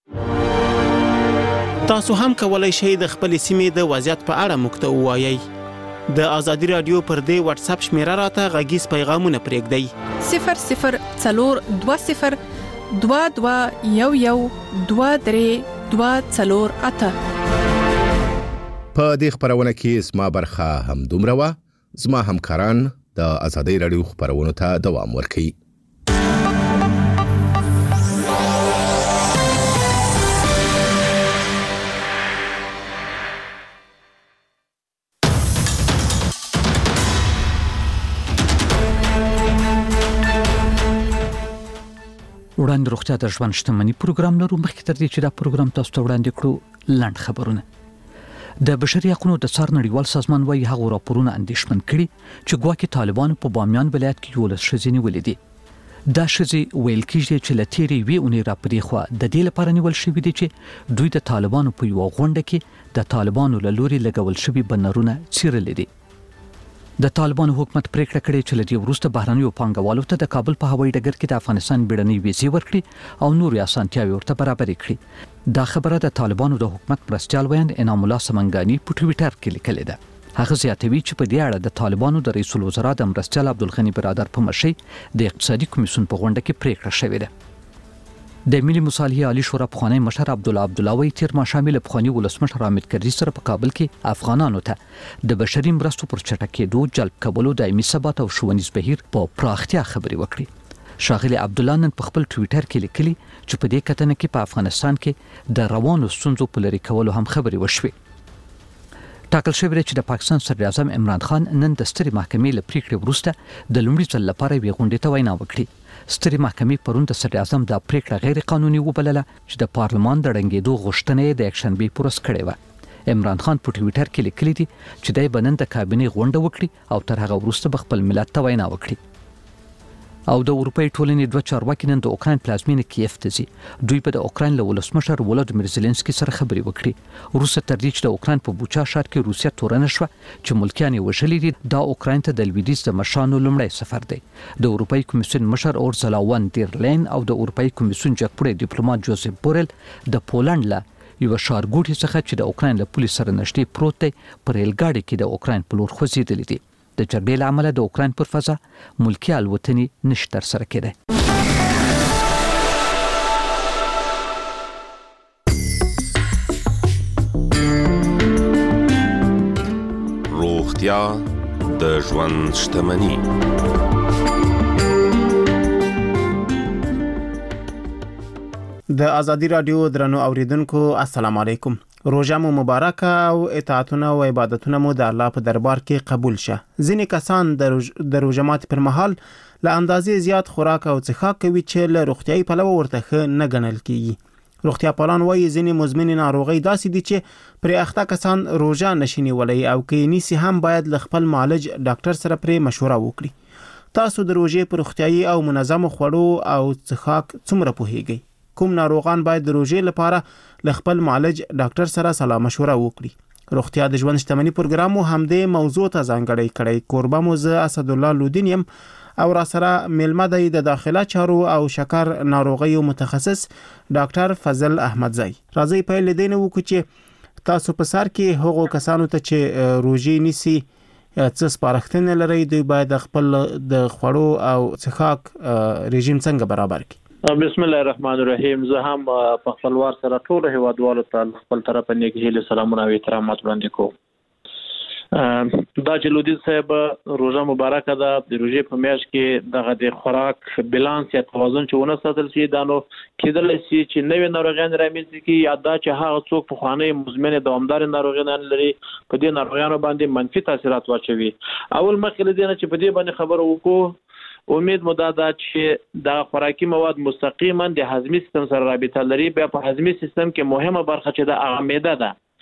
S6: تاسو هم کولای شئ د خپل سیمې د وضعیت په اړه موږ ته ووایئ. د ازادي رادیو پر دې واتس اپ شمیره راته غږیز پیغامونه پرېږدئ.
S27: صفر صفر څلور دوه صفر دوه دوه یو یو دوه درې دوه څلور اته.
S7: په دې خبرونه کې زما برخه هم دومره وه. زما همکاران د ازادي رادیو خبرونو ته دوام ورکوي.
S2: وړاندې روغتیا د ژوند شتمنۍ پروګرام لرو. مخکې تر دې چې دا پروګرام تاسو ته وړاندې کړو، لنډ خبرونه. د بشري حقوقو د څار نړیوال سازمان وايي هغه راپورونه اندېښمن کړي چې ګواکې طالبانو په بامیان ولایت کې یولس ښځې نیولې دي. دا ښځې ویل کېږي چې له تېرې یوې اونۍ راپورې خوا د دې لپاره نیول شوي دي چې دوی د طالبانو په یوه غونډه کې د طالبانو له لوري لګول شوي بنرونه څیرلي دي. د طالبانو حکومت پریکړه کړې چې لدی وروسته بهرنیو پانګوالو ته د کابل په هوایي ډګر کې د افغانستان بیړنۍ ویزې ورکړي او نور اسانتیاوې ورته برابرې کړي. دا خبره د طالبانو د حکومت مرستیال ویاند انعام الله سمنګانی په ټویټر کې لیکلې ده. هغه زیاتوي چې په دې اړه د طالبانو د رئیس الوزرا د مرستیال عبدالغنی برادر په مشرۍ د اقتصادي کمیسیون په غونډه کې پریکړه شوې ده. د ملي مصالحې عالی شورا پخوانی مشر عبدالله عبدالله تیر ماښام له پخوانی ولسمشر حامد کرزي سره په کابل کې افغانانو ته د بشري مرستو پر چټکېدو، جلب کولو، دایمي ثبات او ښوونیز بهیر په پراختیا خبرې وکړي. ښاغلي عبدالله نن په خپل ټویټر کې لیکلي چې په دې کتنه کې په افغانستان کې د روانو ستونزو په لرې کولو هم خبرې وشوې. ټاکل شوی چې د پاکستان صدر اعظم عمران خان نن د سترې محکمې له پریکړې وروسته د لومړي ځل لپاره یوې غونډې ته وینا وکړي. سترې محکمې پرون د صدر اعظم د پریکړه غیر قانوني وبلله چې د پارلمان د ړنګېدو غوښتنه د یکشنبې په ورځ کړې وه. عمران خان په ټویټر کې لیکلي دي چې دی به نن د کابینې غونډه وکړي او تر هغه وروسته به خپل ملت ته وینا وکړي. او د اروپای ټولنې دوه چارواکي نن د اوکراین پلازمینه کیف ته ځي. دوی به د اوکراین له ولسمشر ولادیمیر زيلنسکي سره خبرې وکړي. وروسته تر دې چې د اوکراین په بوچا ښار کې روسیا تورنه شوه چې ملکیان یې وژلي دي، دا اوکراین ته د لویدیځ د مشرانو لومړی سفر دی. د اروپای کمیسیون مشر اورسولا وان دیر لاین او د اروپای کمیسیون جګپوړی ډیپلوماټ جوزف بورل د پولند له یو ښارګوټي څخه چې د اوکراین له پولیس سره نږدې پروت دی پر ریلګاډي کې د اوکراین په لور خوځېدلي دي. د جګړې له امله د اوکراین پر فضا ملکی الوتنې نشي ترسره کېدای.
S14: روغتیا د ژوند شتمني.
S15: د ازادي رادیو درنو اوریدونکو السلام علیکم. روزه مو مبارکه او اطاعتونه او عبادتونه مو د الله په دربار کې قبول شه. ځینې کسان د روزه ماتي پر مهال له اندازې زیات خوراک او څښاک کوي چې له روغتیايي پلوه ورته ښه نه ګڼل کیږي. روغتیا پالان وايي ځینې مزمنې ناروغۍ داسې دي چې پرې اخته کسان روزه نشي نیولی او که نیسي هم باید له خپل معالج ډاکټر سره پرې مشوره وکړي. تاسو د روزې په روغتیايي او منظمو خوړو او څښاک څومره پوهیږئ؟ کوم ناروغان باید د روزې لپاره له خپل معالج ډاکټر سره سلا مشوره وکړي؟ روغتیا د ژوند شتمنۍ پروګرام مو همدې موضوع ته ځانګړی کړی. کوربه مو زه اسد الله لودین یم او را سره میلمه دی د داخله چارو او شکر ناروغیو متخصص ډاکټر فضل احمدزی. راځي په لیدنه وکړو چې تاسو په سر کې هغو کسانو ته چې روزې نیسي څه سپارښتنې لري، دوی باید خپل د خوړو او څښاک رژیم څنګه برابر کړي؟
S23: بسم الله الرحمن الرحیم. زه هم په خپلوار سره ټول هیوادوالو ته خپل طرفه نیک هیلې سلامونه او احترامات وړاندې کوم. دا چې لودین صاحب روزه مبارکه ده، د روزې په میاشت کې دغه د خوراک بالانس یا توازن چې ونه ساتل شي دا نو کېدلی شي چې نوې ناروغیان رامنځته کړي یا دا چې هغه څوک پخوانۍ مزمنې دوامدارې ناروغۍ نه لري په دې ناروغیانو باندې منفي تاثیرات واچوي. اول مخکې له دې نه چې په دې باندې خبره وکړو، امید مو دا ده چې دا خوراکي مواد مستقیما د هضمي سیستم سره رابطه لري. بیا په هضمي سیستم کې مهمه برخه چې د هغه معده ده.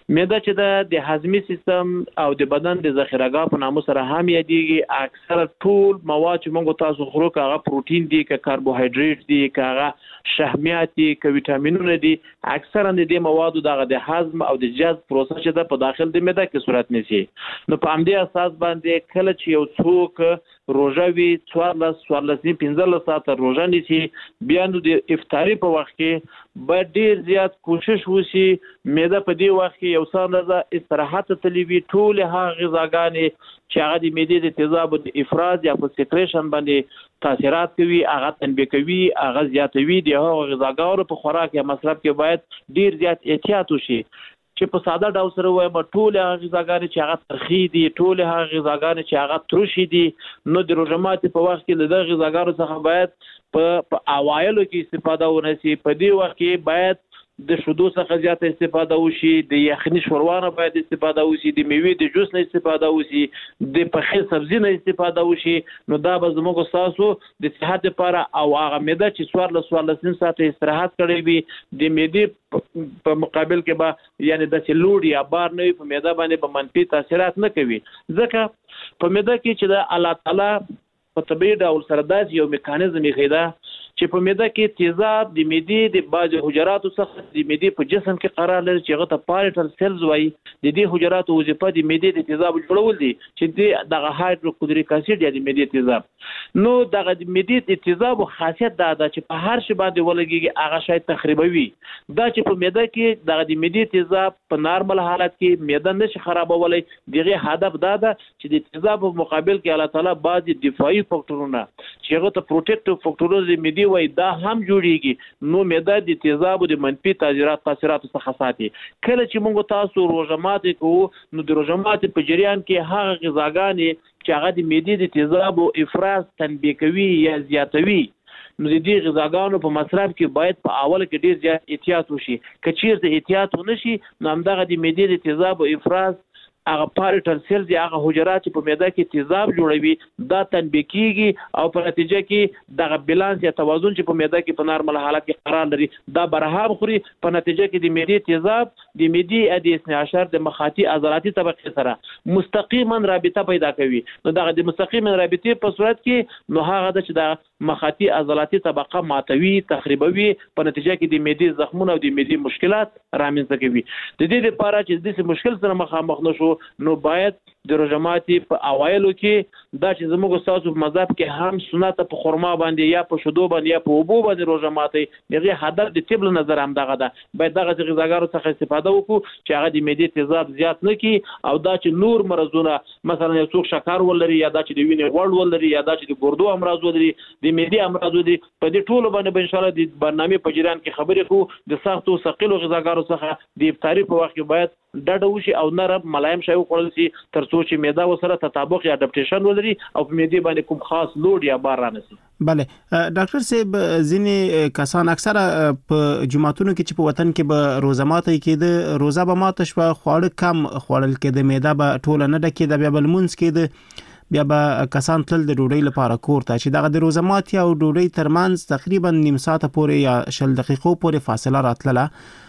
S3: معده چې د هضمي سیستم او د بدن د ذخیره‌ګاه په نامه سره هم یادېږي. اکثره ټول مواد چې موږ تاسو خورو که هغه پروتین دي که کاربوهایډریټ دي که هغه شحمیات دي که ویټامینونه دي اکثرا د دې موادو دغه د هضم او د جذب پروسه چې ده په داخل د معده کې صورت نیسي. نو په همدې اساس باندې کله چې یو څوک روژه وي څوارلس څوارلس نیم پنځلس ساعته روژه نیسي بیا نو د افطاري په وخت کې باید ډېر زیات کوشش وشي معده په دې وخت کې یو څه اندازه استراحت ته تللی وي. ټولې هغه غذاګانې چې هغه د معدې د تیزابو د افراز یا په سیکریشن باندې تاثیرات کوي هغه تنبیه کوي هغه زیاتوي. د هغو غذاګانو په خوراک یا مصرف کې باید ډېر زیات احتیاط وشي چې په ساده ډول سره وایم ټول هغه غذاګانې چې هغه ترخی دي ټول هغه غذاګانې چې هغه ترشي دي نو د روژه ماتي په وخت کې له دغه غذاګانو څخه باید په اوایلو کې استفاده ونشي. په دې وخت کې باید د شودو څخه زیاته استفاده وشي د یخني شوروا نه باید استفاده وشي د میوې د جوس نه استفاده وشي د پخې سبزي نه استفاده وشي. نو دا به زموږ ستاسو د صحت لپاره او هغه معده چې څوارلس څوارلس نیم ساعته استراحت کړی وي د معدې په مقابل کې به یعنې داسې لوډ یا بار نه وي په معده باندې به منفي تاثیرات نه کوي. ځکه په معده کې چې د الله تعالی په طبیعي ډول سره داسې یو میکانیزم یې ده چې په معده کې تیزاب د معدې د بعضې حجراتو څخه د معدې په جسم کې قرار لري چې هغه ته پاریټل سیلز وایي. د دې حجراتو وظیفه د معدې د تیزابو جوړول دي چې د دغه هایدروکلوریک اسید یا د معدې تیزاب. نو دغه د معدې د تیزابو خاصیت دا ده چې په هر شي باندې ولګېږي هغه شی تخریبوي. دا چې په معده کې دغه د معدې تیزاب په نارمل حالت کې معده نشي خرابولی. دغه هدف دا ده چې د تیزابو په مقابل کې الله تعالی بعضې دفاعي فکټورونه چې هغه ته پروټیکټیو فکټورونه د معدې وایي دا هم جوړیږي. نو معده د تیزابو د منفي تاثیرات تاثیراتو څخه ساتي. کله چې موږ تاسو روژه ماتي کوو نو د روژه ماتي په جریان کې هغه غذاګانې چې هغه د معدې د تیزابو افراز تنبیه کوي یا زیاتوي نو د دې غذاګانو په مصرف کې باید په اول کې ډېر زیات احتیاط وشي. که چیرته احتیاط ونه شي نو همدغه د معدې د تیزابو افراز هغه پاریټل سیلز یا هغه حجرات چې په معده کې تیزاب جوړوي دا تنبیه کیږي او په نتیجه کې دغه بیلانس یا توازن چې په معده کې په نارمل حالت کې قرار لري دا برهم خوري. په نتیجه کې د معدې تیزاب د معدې د اثني عشر د مخاطي عضلاتي طبقې سره مستقیما رابطه پیدا کوي. نو دغه د مستقیما رابطې په صورت کې نو هغه د چې د مخاطي عضلاتي طبقه ماتوي تخریبوي په نتیجه کې د معدې زخمونه او د معدې مشکلات رامنځته کوي. د دې لپاره چې د دې مشکل سره مخامخ نشو نو باید د روژه ماتي په اوایلو کې دا چې زموږ ستاسو په مذهب کې هم سنت په خرما باندې یا په شودو باندې یا په اوبو باندې روژه ماتي دغه هدف د طب له نظر هم دغه ده باید دغه غذاګانو څخه استفاده وکړو چې هغه د معدې تیزاب زیات نه کړي او دا چې نور مرزونه مثلا یو څوک شکر ولري یا دا چې د وینې غوړ ولري یا دا چې د ګردو امراض ولري د معدې امراض ولري په دې ټولو باندې به ان شاء الله د برنامه په جریان کې خبرې کوو. د سختو ثقيلو غذاګانو څخه د افطاری په وخت کې باید ډډه وشي او نرم ملایم شی وخوړل شي تر څو چې معده وسره تطابق یا اډاپټیشن ولري او په معدې باندې کوم خاص لوډ یا بار را نشي.
S15: بله ډاکټر صاحب ځینې کسان اکثره په جمعتونو کې چې په وطن کې به روزه ماته کېده روزه به ماته شوه خواړه کم خوړل کېده معده به ټوله نه ډکېده بیا به لمونځ کېده بیا به کسان تل د ډوډۍ لپاره کور ته چې دغه د روزه ماتي او ډوډۍ ترمنځ تقریبا نیم ساعته پورې یا شل دقیقو پورې فاصله راتلله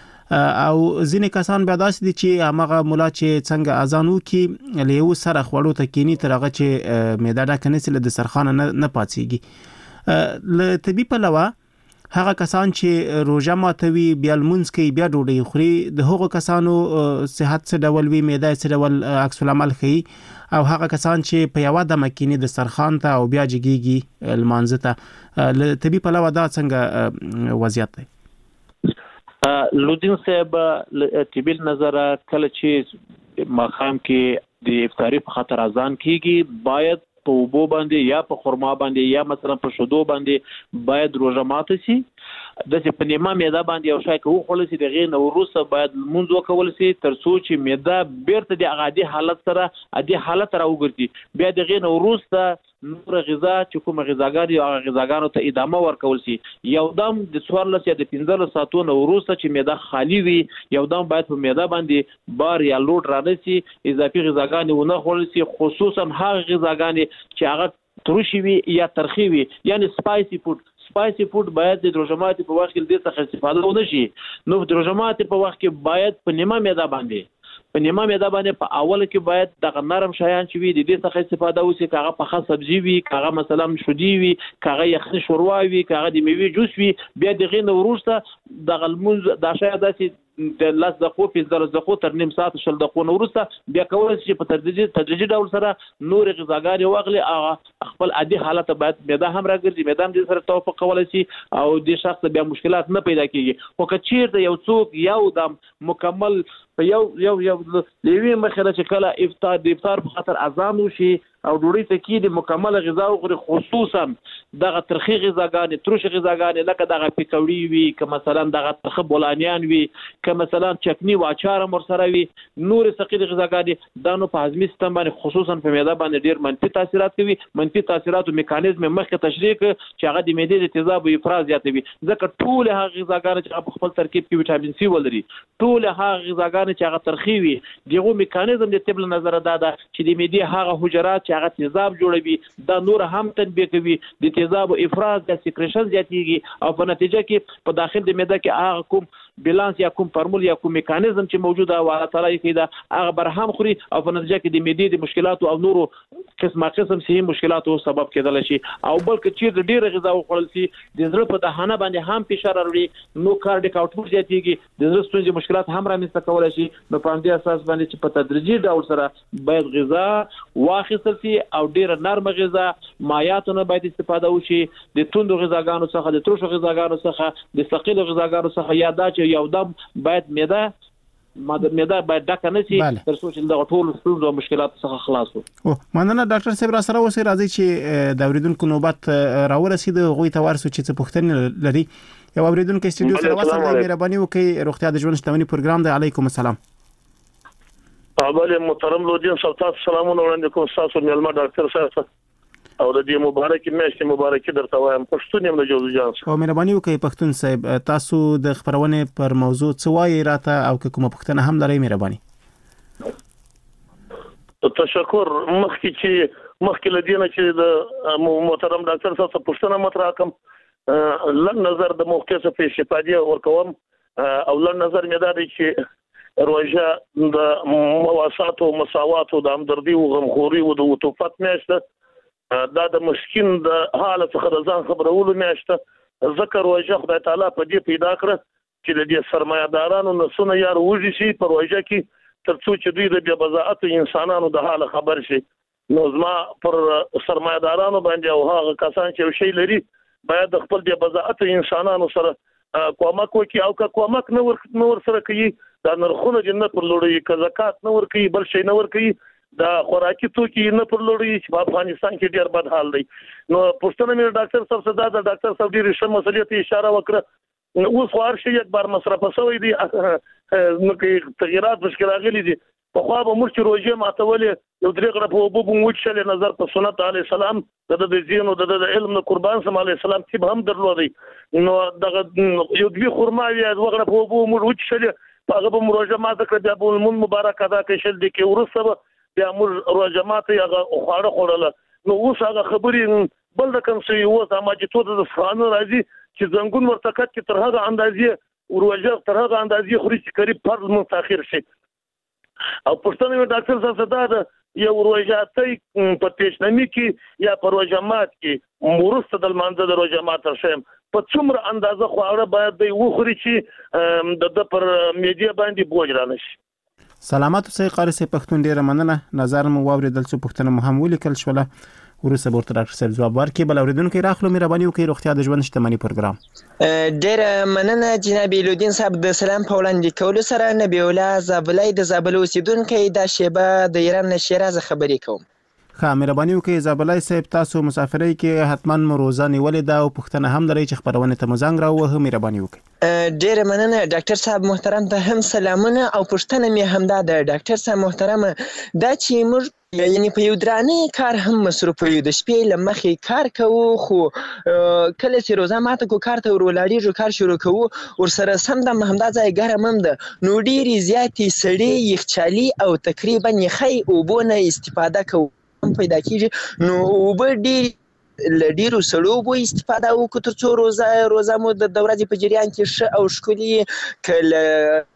S15: او ځینې کسان بیا داسې دي چې هغه مولا چې څنګه اذان وکړي له یو سره خوړو ته کینی تر هغه چې معده ډکه نشي له دسترخوان نه پاتېږي. له طبي پلوه هغه کسان چې روزه ماتوي بیا لمونځ کوي بیا ډوډۍ خوري د هغو کسانو صحت څه ډول وي معده څه ډول عکس العمل ښیي او هغه کسان چې په یوه دمه کینی دسترخوان ته او بیا جګیږي لمانځه ته له طبي پلوه دا څنګه وضعیت دی؟
S3: لودین صاحب طبي نظر کله چې ماښام کې د افطاری په خاطر اذان کیږي باید په اوبو باندې یا په خرما باندې یا مثلا په شودو باندې باید روزه ماته شي د چې په نیمه معده باندې یو شای کوو خو لسی دغه نو وروسته باید منځ وکول شي تر څو چې معده بیرته د عادي حالت سره عادي حالت راوګرځي بیا دغه نو وروسته نور غذا چې کوم غذاګر یا غذاګانو ته ادامه ورکول شي یو دم د څوارلس یا د پنځلس ساعتونو وروسته چې معده خالی وي یو دم باید په معده باندې بار یا لوډ رانشي اضافي غذاګانې ونه خورل شي خصوصا هغه غذاګانې چې هغه ترشي وي یا ترخی وي یعنی سپایسي فود سپایسي فود باید د روزه ماتي په وخت کې د څه استفاده ونه شي. نو د روزه ماتي په وخت کې باید په نیمه معده باندې په نیمه معده باندې په اول کې باید دغه نرم شیان چې وي د دې څخه استفاده وشي، کاغه پخه سبزی وي، کاغه مثلا شودي وي، کاغه یخني شوروا وي، کاغه د میوې جوس وي. بیا دغه نو وروسته دغه المنز دا شی داسې د لاس دقیقو پنځه دقیقو تر نیم ساعت شل دقیقو وروسته بیا کولای شي په تدریجي تدریجي ډول سره نور غذاګانې واغلي هغه خپل عادي حالت باید معده هم راګرځي، معده هم دې سره توافق کولای شي او د شخص بیا مشکلات نه پیدا کیږي. خو که چیرته یو څوک یو د مکمل په یو یو یو لیوی مخره چې کله افطار د افطار په خاطر اذان وشي او ډوډۍ ته کې د مکمل غذا وخوري، خصوصا دغه ترخی غذاګانې ترش غذاګانې لکه دغه پکوړی وي، که مثلا دغه ترخه بولانیان وي، که مثلا چکنی و اچار هم ورسره وي، نور ثقیل غذاګانې دا نو په هضمي سیستم باندې خصوصا په معده باندې ډیر منفي تاثیرات کوي. منفي تاثیراتو میکانیزم مخکې تشریح چې هغه د معدې د تیزاب او افراز زیاتوي، ځکه ټول هغه غذاګانې چې په خپل ترکیب کې ویټامین سی ولري، ټول هغه غذاګانې چې هغه ترخی وي، دغه میکانیزم د طب له نظر دا ده چې د معدې هغه حجرات هغه تیزاب جوړوي، دا نور هم تنبیه کوي، د تیزاب او افراز د سیکریشن زیاتیږي او په نتیجه کې په داخل د معده کې هغه کوم بیلانس یا کوم فارمول یا کوم میکانیزم چې موجوده او الله تعالی یې دا هغه برهم خوري او په نتیجه کې د معدې د مشکلات او نورو قسمه قسم صحي مشکلاتو سبب کېدل شي. او بلکې چې ډیره غذا وخوړل شي د زړه په دهانه باندې هم فشار راوړي، نو کارډیک اوټپوټ زیاتیږي، د زړه ستونزې مشکلات هم رامنځته کولای شي. نو په همدې اساس باندې چې په تدریجي ډول سره باید غذا واخیستل شي او ډیره نرمه غذا مایعاتو نه باید استفاده وشي، د توندو غذاګانو څخه د ترشو غذاګانو څخه د ثقیلو غذاګانو څخه یا دا چې یو دم باید معده معده باید ډکه نه شي تر څو چې دغه ټول ستونزو او مشکلاتو څخه خلاص وو.
S15: او مننه ډاکټر صاحب را سره اوسئ، راځي چې د اوریدونکو نوبت راورسید غوي ته ورسو چې څه پوښتنې لري. یو اوریدونکو استودیو سره وصل دی، مهرباني وکړئ. روغتیا د ژوند شتمنۍ پروګرام دی. علیکم السلام.
S16: اول محترم لودین صاحب تاسو سلامونه وړاندې کوم. تاسو مېلمه ډاکټر صاحب او د دې مبارک میاشتې مبارکي درته وایم. پښتون یم له جوزو جان.
S15: او مهرباني وکړئ پښتون صاحب، تاسو د خبرونې پر موضوع څه وایي راته او که کومه پوښتنه هم لرئ مهرباني.
S16: تشکر. مخکې چې مخکې له دې نه چې د محترم ډاکټر صاحب څخه پوښتنه مطرح کوم، لږ نظر د موقع څخه په استفاده ورکوم او لږ نظر مې دا دی چې روژه د مواسات او مساوات او د همدردي او غمخوري او د عطوفت میاشت دا د مسکین د حالت څخه د ځان خبرولو میاشته، ذکر روژه خدای تعالی په دې پیدا کړ چې د دې سرمایه‌دارانو نسونه یار وږي شي په روژه کې تر څو چې دوی د بې بضاعت انسانانو د حال خبر شي. نو زما پر سرمایه‌دارانو باندې او هغه کسان چې یو شی لري باید د خپل بې بضاعت انسانانو سره کومک وکړي او که کومک نه ور نه ور سره کوي دا نرخونه جنت پر لوړي، که زکات نه ور کوي بل شي نه ور کوي، دا خوراکي توکي نه پر لوړي چې په افغانستان کې ډېر بد حال دی. نو پښتنه مې ډاکټر صاحب صدا د ډاکټر صاحب ډېر ښه مسلې ته اشاره وکړه. اوس خو هر شي یک بار مصرف شوی دی، نو کې تغیرات مشکل راغلي دي. په خو به موږ چې روژه ماتولې یو درې غړپ اوبه به مو وچلې نظر په سنت علی السلام د د زینو د د علم د قربان سم علی السلام چې هم درلودي. نو دغه یو دوی خرما یا وغړپ اوبه مو وچلې هغه به روژه ماته کړ، بیا به مون مبارک ادا کړل دي کې ورسره بیا موږ روژه ماته هغه خواړه خوړله. نو اوس هغه خبرې بل د کوم څه اوس اما چې تو د فانو راځي چې زنګون ورته کټ کې تر هغه اندازې روژه تر هغه اندازې خوري چې قریب فرض متأخر شي. او پښتنه مې ډاکټر صاحب صدا ده یو روژه ته په تشنمی کې یا په روژه مات کې مرسته د لمانځه د روژه مات شم په څومره اندازه خواړه باید دی وخوري چې د د پر میډیا باندې بوج را نشي.
S15: سلامات اوسئ قاری صاحب پښتون، ډیره مننه. نظر مو واوریدل څه پښتنه مو هم ولیکل شوله، ورسره ورته ډاکټر صاحب جواب ورکړي. بل اوریدونکو راخلو مهرباني وکړئ. روغتیا د ژوند شتمنۍ پروګرام.
S17: ډیره مننه جناب لودین صاحب. د سلام په وړاندې کولو سره نبی الله زابلای د زابل اوسیدونکو د شیبه د ایران شیراز خبرې کوم.
S15: ښه مهرباني وکړئ زابلای صاحب، تاسو مسافرۍ کې حتما مو روزه نیولې ده او پوښتنه هم لرئ چې خبرونه ته مو زنګ راووهه، مهرباني وکړئ.
S17: ډیره مننه ډاکټر صاحب محترم ته هم سلامونه او پوښتنه مې همدا ده ډاکټر صاحب محترمه دا چې موږ یعنی په یو درانه کار هم مصروف یو، د شپې له مخې کار کوو خو کله چې روزه ماته کو کار ته ورولاړېږو کار شروع کوو ورسره سم د همدا ځای ګرم هم ده، نو ډېرې زیاتې سړې یخچالي او تقریبا یخی اوبو نه استفاده کوو پیدا کیږي. نو اوبه ډېرې له ډېرو سړو اوبو استفاده وکړو تر څو روزه روزه مو د ورځې په جریان کې ښه او ښکلي که له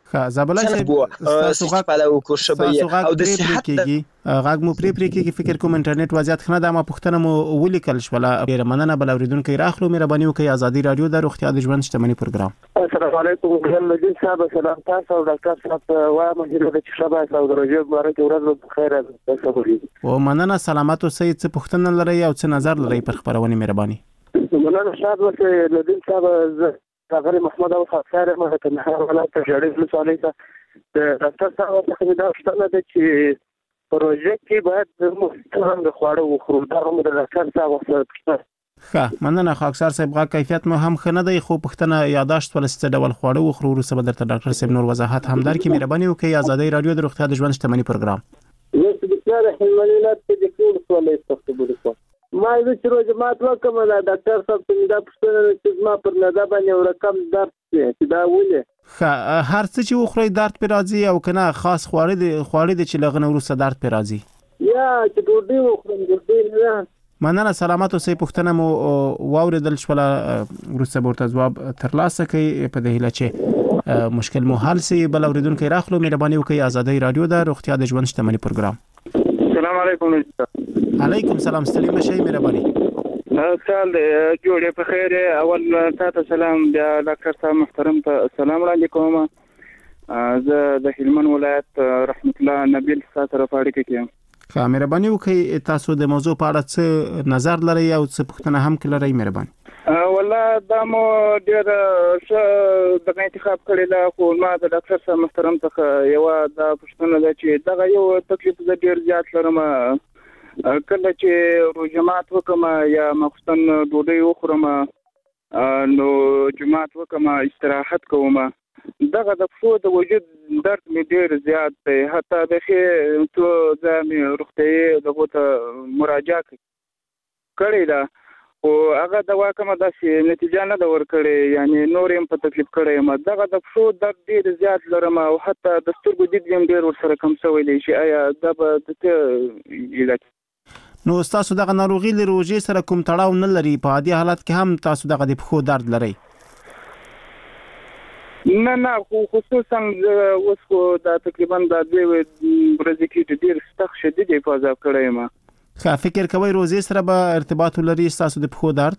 S15: ښه زابلای صاحب
S17: تاسو غواړئ وکړو شبيه
S15: او د صحت غاګ مو پری پری کې فکر کوم انټرنیټ وضعیت خنه د ما پښتنه مو ولیکل شوله ډیر مننه بل اوریدونکو راخلو مهرباني وکړئ ازادي رادیو د روغتیا د ژوند شتمنۍ پروګرام.
S11: السلام علیکم ګل صاحب سلام تاسو او ډاکټر صاحب وا مهرباني د شباب او درجه مبارک ورځ په خیر تاسو
S15: او مننه سلامات اوسئ څه پښتنه لري او څه نظر لري پر خبرونه مهرباني.
S11: مننه صاحب ورته لدین صاحب غری محمد او خاصره مه ته نه ولایت جړې له سوالې ته د ډاکټر صاحب څخه دا ستنه ده چې پروژه کې باید مستقیم د خواړو وخورو دا هم د ډاکټر صاحب سره
S15: ښه مننه خو اکثر صاحب غا کیفیت مو هم خنه دی خو پښتنه یاداشت ول ست ډول خواړو وخورو ورسره بدرته ډاکټر صاحب نور وضاحت هم در کې مهرباني وکړئ ازادي رادیو د روغتیا د ژوند شتمنۍ پروګرام.
S11: یو څه د حملات په دې کې سوالې استفاده ما یې چې روزه مات وکم دا ډاکټر صاحب ته دا پښتنه چې ما پر نه دا باندې ورکم درد چې دا ولې
S15: ښه هر څه چې وخوري درد پر راځي او کنه خاص خواړه دي خواړه دي چې لغنه ورسره درد پر راځي
S11: یا چې ډوډۍ وخورم ډوډۍ نه
S15: مننه سلامات اوسئ پښتنه مو واوریدل شوله ورسره ورته جواب ترلاسه کوي په دې هیله چې مشکل مو حل سي بل اوریدونکو راخلو مهرباني وکړئ ازادي رادیو د روغتیا د ژوند شتمنۍ پروګرام.
S11: السلام علیکم.
S15: علیکم سلام ستړي مشي مهرباني.
S11: سال جوړې په خیر اول تاسو سلام د ډاکټر صاحب محترم ته سلام علیکم کوم زه د هلمند ولایت رحمت الله نبیل سره فاړه کوم.
S15: ښه مهرباني وکړئ تاسو د موضوع په اړه څه نظر لرئ او څه پوښتنه هم کړئ مهرباني.
S11: والله دا مو ډیر څه د انتخاب کړی دا خو ما د ډاکټر صاحب محترم څخه یو دا پوښتنه ده چې دا یو تکلیف زه ډیر زیات لرم کله چې روزمات وکم یا مخصن ډوډۍ وخورم نو جمعات وکم استراحت کوم دغه د فو د وجود درد می ډیر زیات دی حتی د خې تو ځم روغتي دغه ته مراجعه کړی دا او هغه دوا کومه د نتیجه نه دا ور کړی یعنی نورم په تکلیف کړی ما دغه د فو درد ډیر زیات لرم او حتی د سترګو دید هم ډیر ور سره کم شوی دی چې آیا د به علاج
S15: نو تاسو دغه ناروغي له روزي سره کوم تړاو نه لري په عادي حالت کې هم تاسو دغه د فو درد لري؟
S11: نه نه خو خصوصا اوس خو دا تقریبا د دوی ورځې کې ډیر سخت شدید افاظه کړی ما.
S15: ښه فکر کوي روزي سره به ارتباط لري تاسو د فو درد؟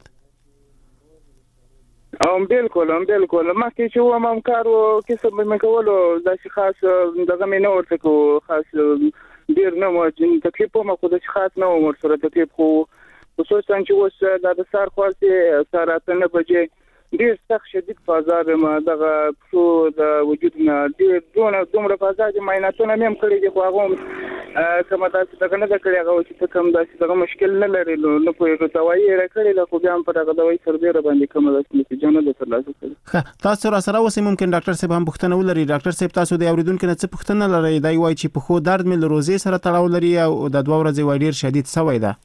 S11: ام بالکل ام بالکل ما کې چې و ما کارو کې څه مې کولو د خاص دغه مې نه ورته کو خاص ډیر نه مو چې تکلیف ما خو د خاص نه عمر سره تکلیف خو خصوصا چې اوس د سار خاصه سره نه بجې ډیر سخت شدید فازار ما دغه شو د وجود نه ډیر دونه دومره فازار چې مایناتونه مې هم کړی دي خو هغه کومه تاسو څنګه نه کړی هغه چې کوم داسې دغه مشکل نه لري نو په دوايي راکړی له خو بیا هم په دغه دوايي سره ډیر باندې کومه داسې نتیجه نه ده ترلاسه کړې.
S15: تاسو را سره اوسئ ممکن ډاکټر صاحب هم پوښتنه ولري. ډاکټر صاحب تاسو د اوریدونکو نه څه پوښتنه لرئ دا وایي چې په خو درد مې له روزي سره تړاو لري او د دوه ورځې وای ډیر شدید سوی ده.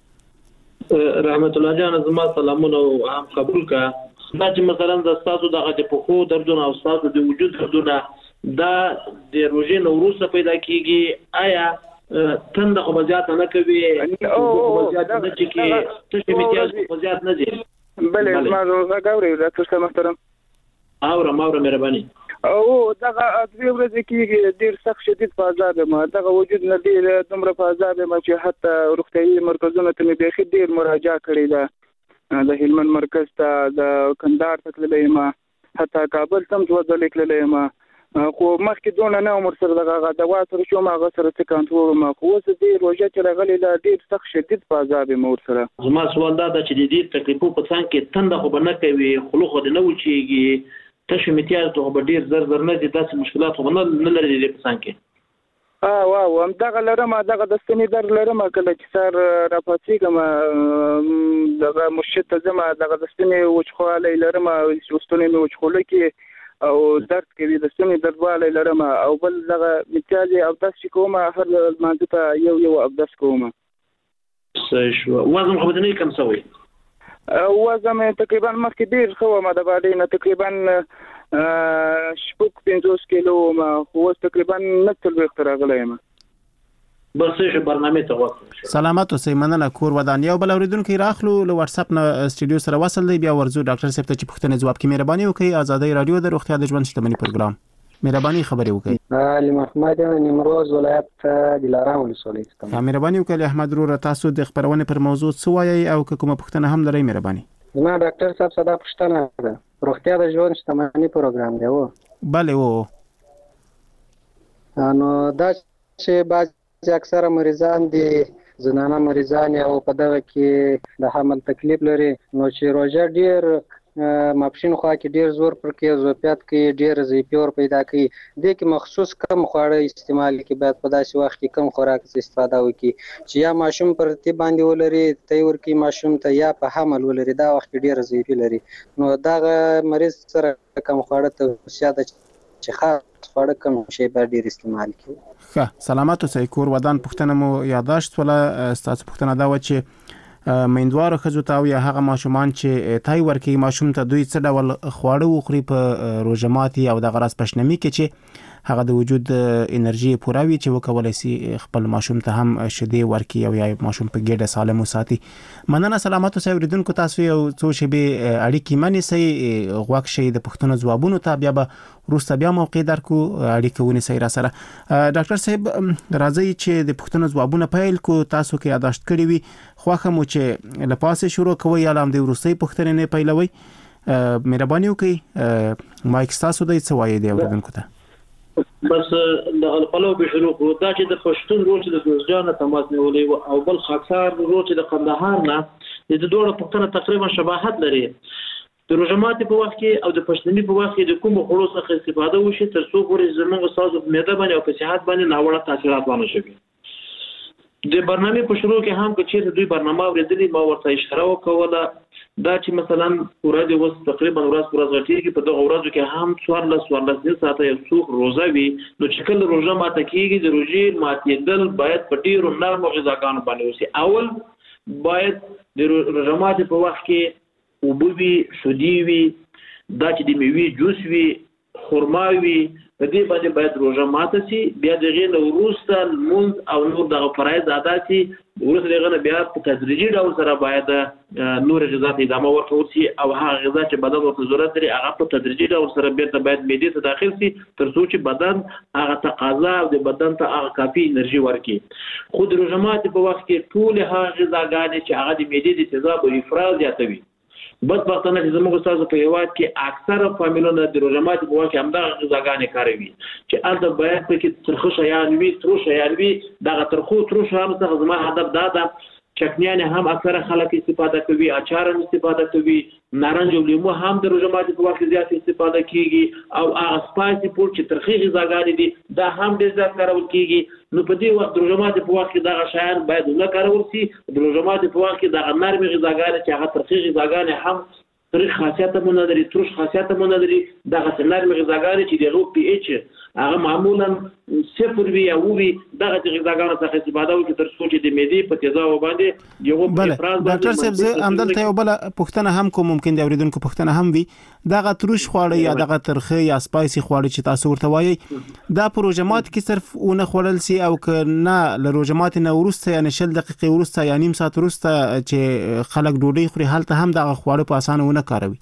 S3: رحمت الله جان زما سلامونه هم قبول کا دا چې مثلا د تاسو دغه د پخو دردونه او تاسو د وجود دردونه دا د روزي نوروز پیدا کیږي آیا تند خو بزیات نه کوي او بزیات نه چې کې څه میتیاز خو بزیات نه دي
S11: بلې ما زه غوړې ډاکټر صاحب محترم
S3: اورا ماوره مهرباني
S11: او دغه دوی ورځې کې ډیر سخت شدید فازار ما دغه وجود نه ډیر دومره فازار ما چې حتی روغتيایي مرکزونو ته مې به ډیر مراجعه کړې ده د هلمند مرکز ته د کندهار ته تللی ما حتی کابل ته هم ځل کېللی ما خو مخکې دونه نه عمر سره دغه دوا سره شوم هغه سره څه کنټرول ما خو اوس دې روژه چې راغلی لا ډیر سخت شدید فازاب مور سره.
S3: زما سوال دا چې د دې تکلیفو په څنګه کې تنده خو نه کوي خلو خو نه وچیږي تاسو میتیاز ته به ډیر زر زر نه دي داسې مشکلات خو نه لري د په څنګه کې
S11: اه واو هم دغه لرم دغه د ستنې در لرم کله چې سر را پاتېږم دغه مرشد ته زما دغه د ستنې وچخوالی لرم او ستنې مې وچخوله کې او درد کوي د ستنې دردوالی لرم او بل دغه میتیاز اودس چې کوم هر لمانځه ته یو یو اودس کوم.
S3: صحیح شو. وزن خو بدني کم شوی؟
S11: وزن تقریبا مخکې ډیر خو ما د باندې نه تقریبا شپږ پنځوس کیلو ما خو تقریبا نتل وخت راغلی ما
S3: بس شه برنامه ته وخت
S15: سلامات اوسئ مننه کور ودان یو بل اوریدونکو راخلو له واتس اپ نه سټډیو سره وصل دی بیا ورزو ډاکټر صاحب ته چې پوښتنه جواب کې مهرباني وکړئ ازادي رادیو د روغتیا د ژوند شتمنۍ پروګرام. مهرباني خبرې وکړئ.
S4: علي محمد نیمروز ولایت دلارام ولسوالۍ څخه.
S15: مهرباني وکړئ احمد وروره، تاسو د خبرونې پر موضوع څه وایي او که کومه پوښتنه هم لرئ مهرباني.
S4: زما ډاکټر صاحب صدا پوښتنه ده. روغتیا د ژوند شتمنۍ پروګرام دی و؟
S15: بله و.
S4: نو دا چې بعض اکثره مریضان دي زنانه مریضان او په دغه کې د حمل تکلیف لري، نو چې روژه ډیر ماپښین خوا کې ډیر زور پر کې زوپیات کې ډیر ضعیفي ور پیدا کوي، د کې مخصوص کم خواړه استعمال کې باید په داسې وخت کې کم خوراک استفاده وکړي چې یا ماشوم پر تی باندې ولري تی ورکی ماشوم ته یا په حمل ولري، دا وخت ډیر ضعیفي لري. نو دغه مریض سره کم خواړه ته سیاده چې خاص خواړه کم شي باید ډیر استعمال کړي.
S15: ښه سلامات اوسئ. کور ودان پوښتنه مو یاداشت ولا ستاسو پوښتنه دا و چې میندوارو ښځو ته او یا هغه ماشومان چې تای ورکوي ماشوم ته دوی څه ډول خواړه وخوري په روژه ماتي او دغه راز پشنمي کې چې هغه د وجود انرژي پوره وي چې وکولای شي خپل ماشوم ته هم شیدې ورکړي او یا ماشوم په ګډه سالم وساتي. مننه. سلامات اوسئ اوریدونکو، تاسو یو څو شیبې اړیکې منیسئ، غوږ شئ د پوښتنو ځوابونو ته، بیا به وروسته بیا موقع درکو اړیکه ونیسئ را سره. ډاکټر صاحب راځئ چې د پوښتنو ځوابونه پیل کو. تاسو کې یاداشت کړي وي خوښه مو چې له پاسه شروع کوئ یا له همدې وروستۍ پوښتنې نه پیلوئ. مهرباني وکړئ مایک ستاسو دی، څه وایي دی اوریدونکو ته؟
S3: بس د القلو به شروع کو. دا چې د پښتون روز د ګوزجان تماس نیولې او بل خاکسار روز د قندهار نه د دوه پښتنه تقریبا شباهت لري. د روژه ماتي په وخت کې او د پښتني په وخت کې د کوم خلوص څخه استفاده وشي تر څو پورې زموږ استاد په معده باندې او په صحت باندې ناوړه تاثیرات ونه شي. د برنامه په شروع کې هم چې دوی برنامه ورېدلې ما ورته اشاره وکوله دا چې مثلا ورځ وس تقریبا ورځ ورځ غټيږي په دغه ورځو کې هم څوارلس څوارلس ساعته یو څوک روزه وي، نو چې کله روزه ماته کیږي د روزې ماتېدل باید په ډیرو نرمو غذاګانو باندې وشي. اول باید د روزه ماتې په وخت کې اوبه وي، شودي وي، دا چې د میوې جوس وي، خرما وي، په دې باندې باید روزه ماته شي. بیا دغه نو وروسته لمونځ او نور دغه فرایض ادا شي. وروسته دغه بیا په تدریجي ډول سره باید نور غذا ته ادامه ورکول شي او هغه غذا چې بدن ورته ضرورت لري هغه په تدریجي ډول سره بیرته باید معدې ته داخل شي تر څو چې بدن هغه تقاضا او د بدن ته هغه کافي انرژي ورکړي. خو د روزه ماتې په وخت کې ټول هغه غذاګانې چې هغه د معدې د تیزاب او افراز زیاتوي. بدبختانه چې زموږ استاد په هیواد کې اکثره فامیلونه د روژه ماتي په وخت کې همدغه غذاګانې کاروي چې هلته باید پکې ترخه شیان وي، تروش شیان وي. دغه ترخو تروش شیانو څخه زما هدف دا ده چکنیانې هم اکثره خلک استفاده کوي، اچار هم استفاده کوي، نارنج او لیمو هم د روژه ماتي په وخت کې زیات استفاده کیږي او هغه سپایسي فوډ چې ترخی غذاګانې دي دا هم ډېر زیات کارول کیږي. نو په دې وخت د روژه ماتي په وخت کې دغه شیان باید نه کارول شي. د روژه ماتي په وخت کې دغه نرمې غذاګانې چې هغه ترخی غذاګانې هم ترخ خاصیت هم نه لري، تروش خاصیت هم نه لري، دغه نرمې غذاګانې چې دغه پی ایچ هغه معمولا صفر وي او وي دغه غذاګانو څخه استفاده وکړي تر څو چې د معدې په تیزاب باندې یو افراز باندې.
S15: ډاکټر صاحب زه همدلته یو بل پوښتنه هم کوم، ممکن د اوریدونکو پوښتنه هم وي، دغه تروش خواړه یا دغه ترخه یا سپایسي خواړه چې تاسو ورته وایي دا په روژه ماتي کې صرف ونه خوړل شي او که نه له روژه ماتي نه وروسته یعنې شل دقیقې وروسته یا نیم ساعت وروسته چې خلک ډوډۍ خوري هلته هم دغه خواړه په اسانه ونه کاروي؟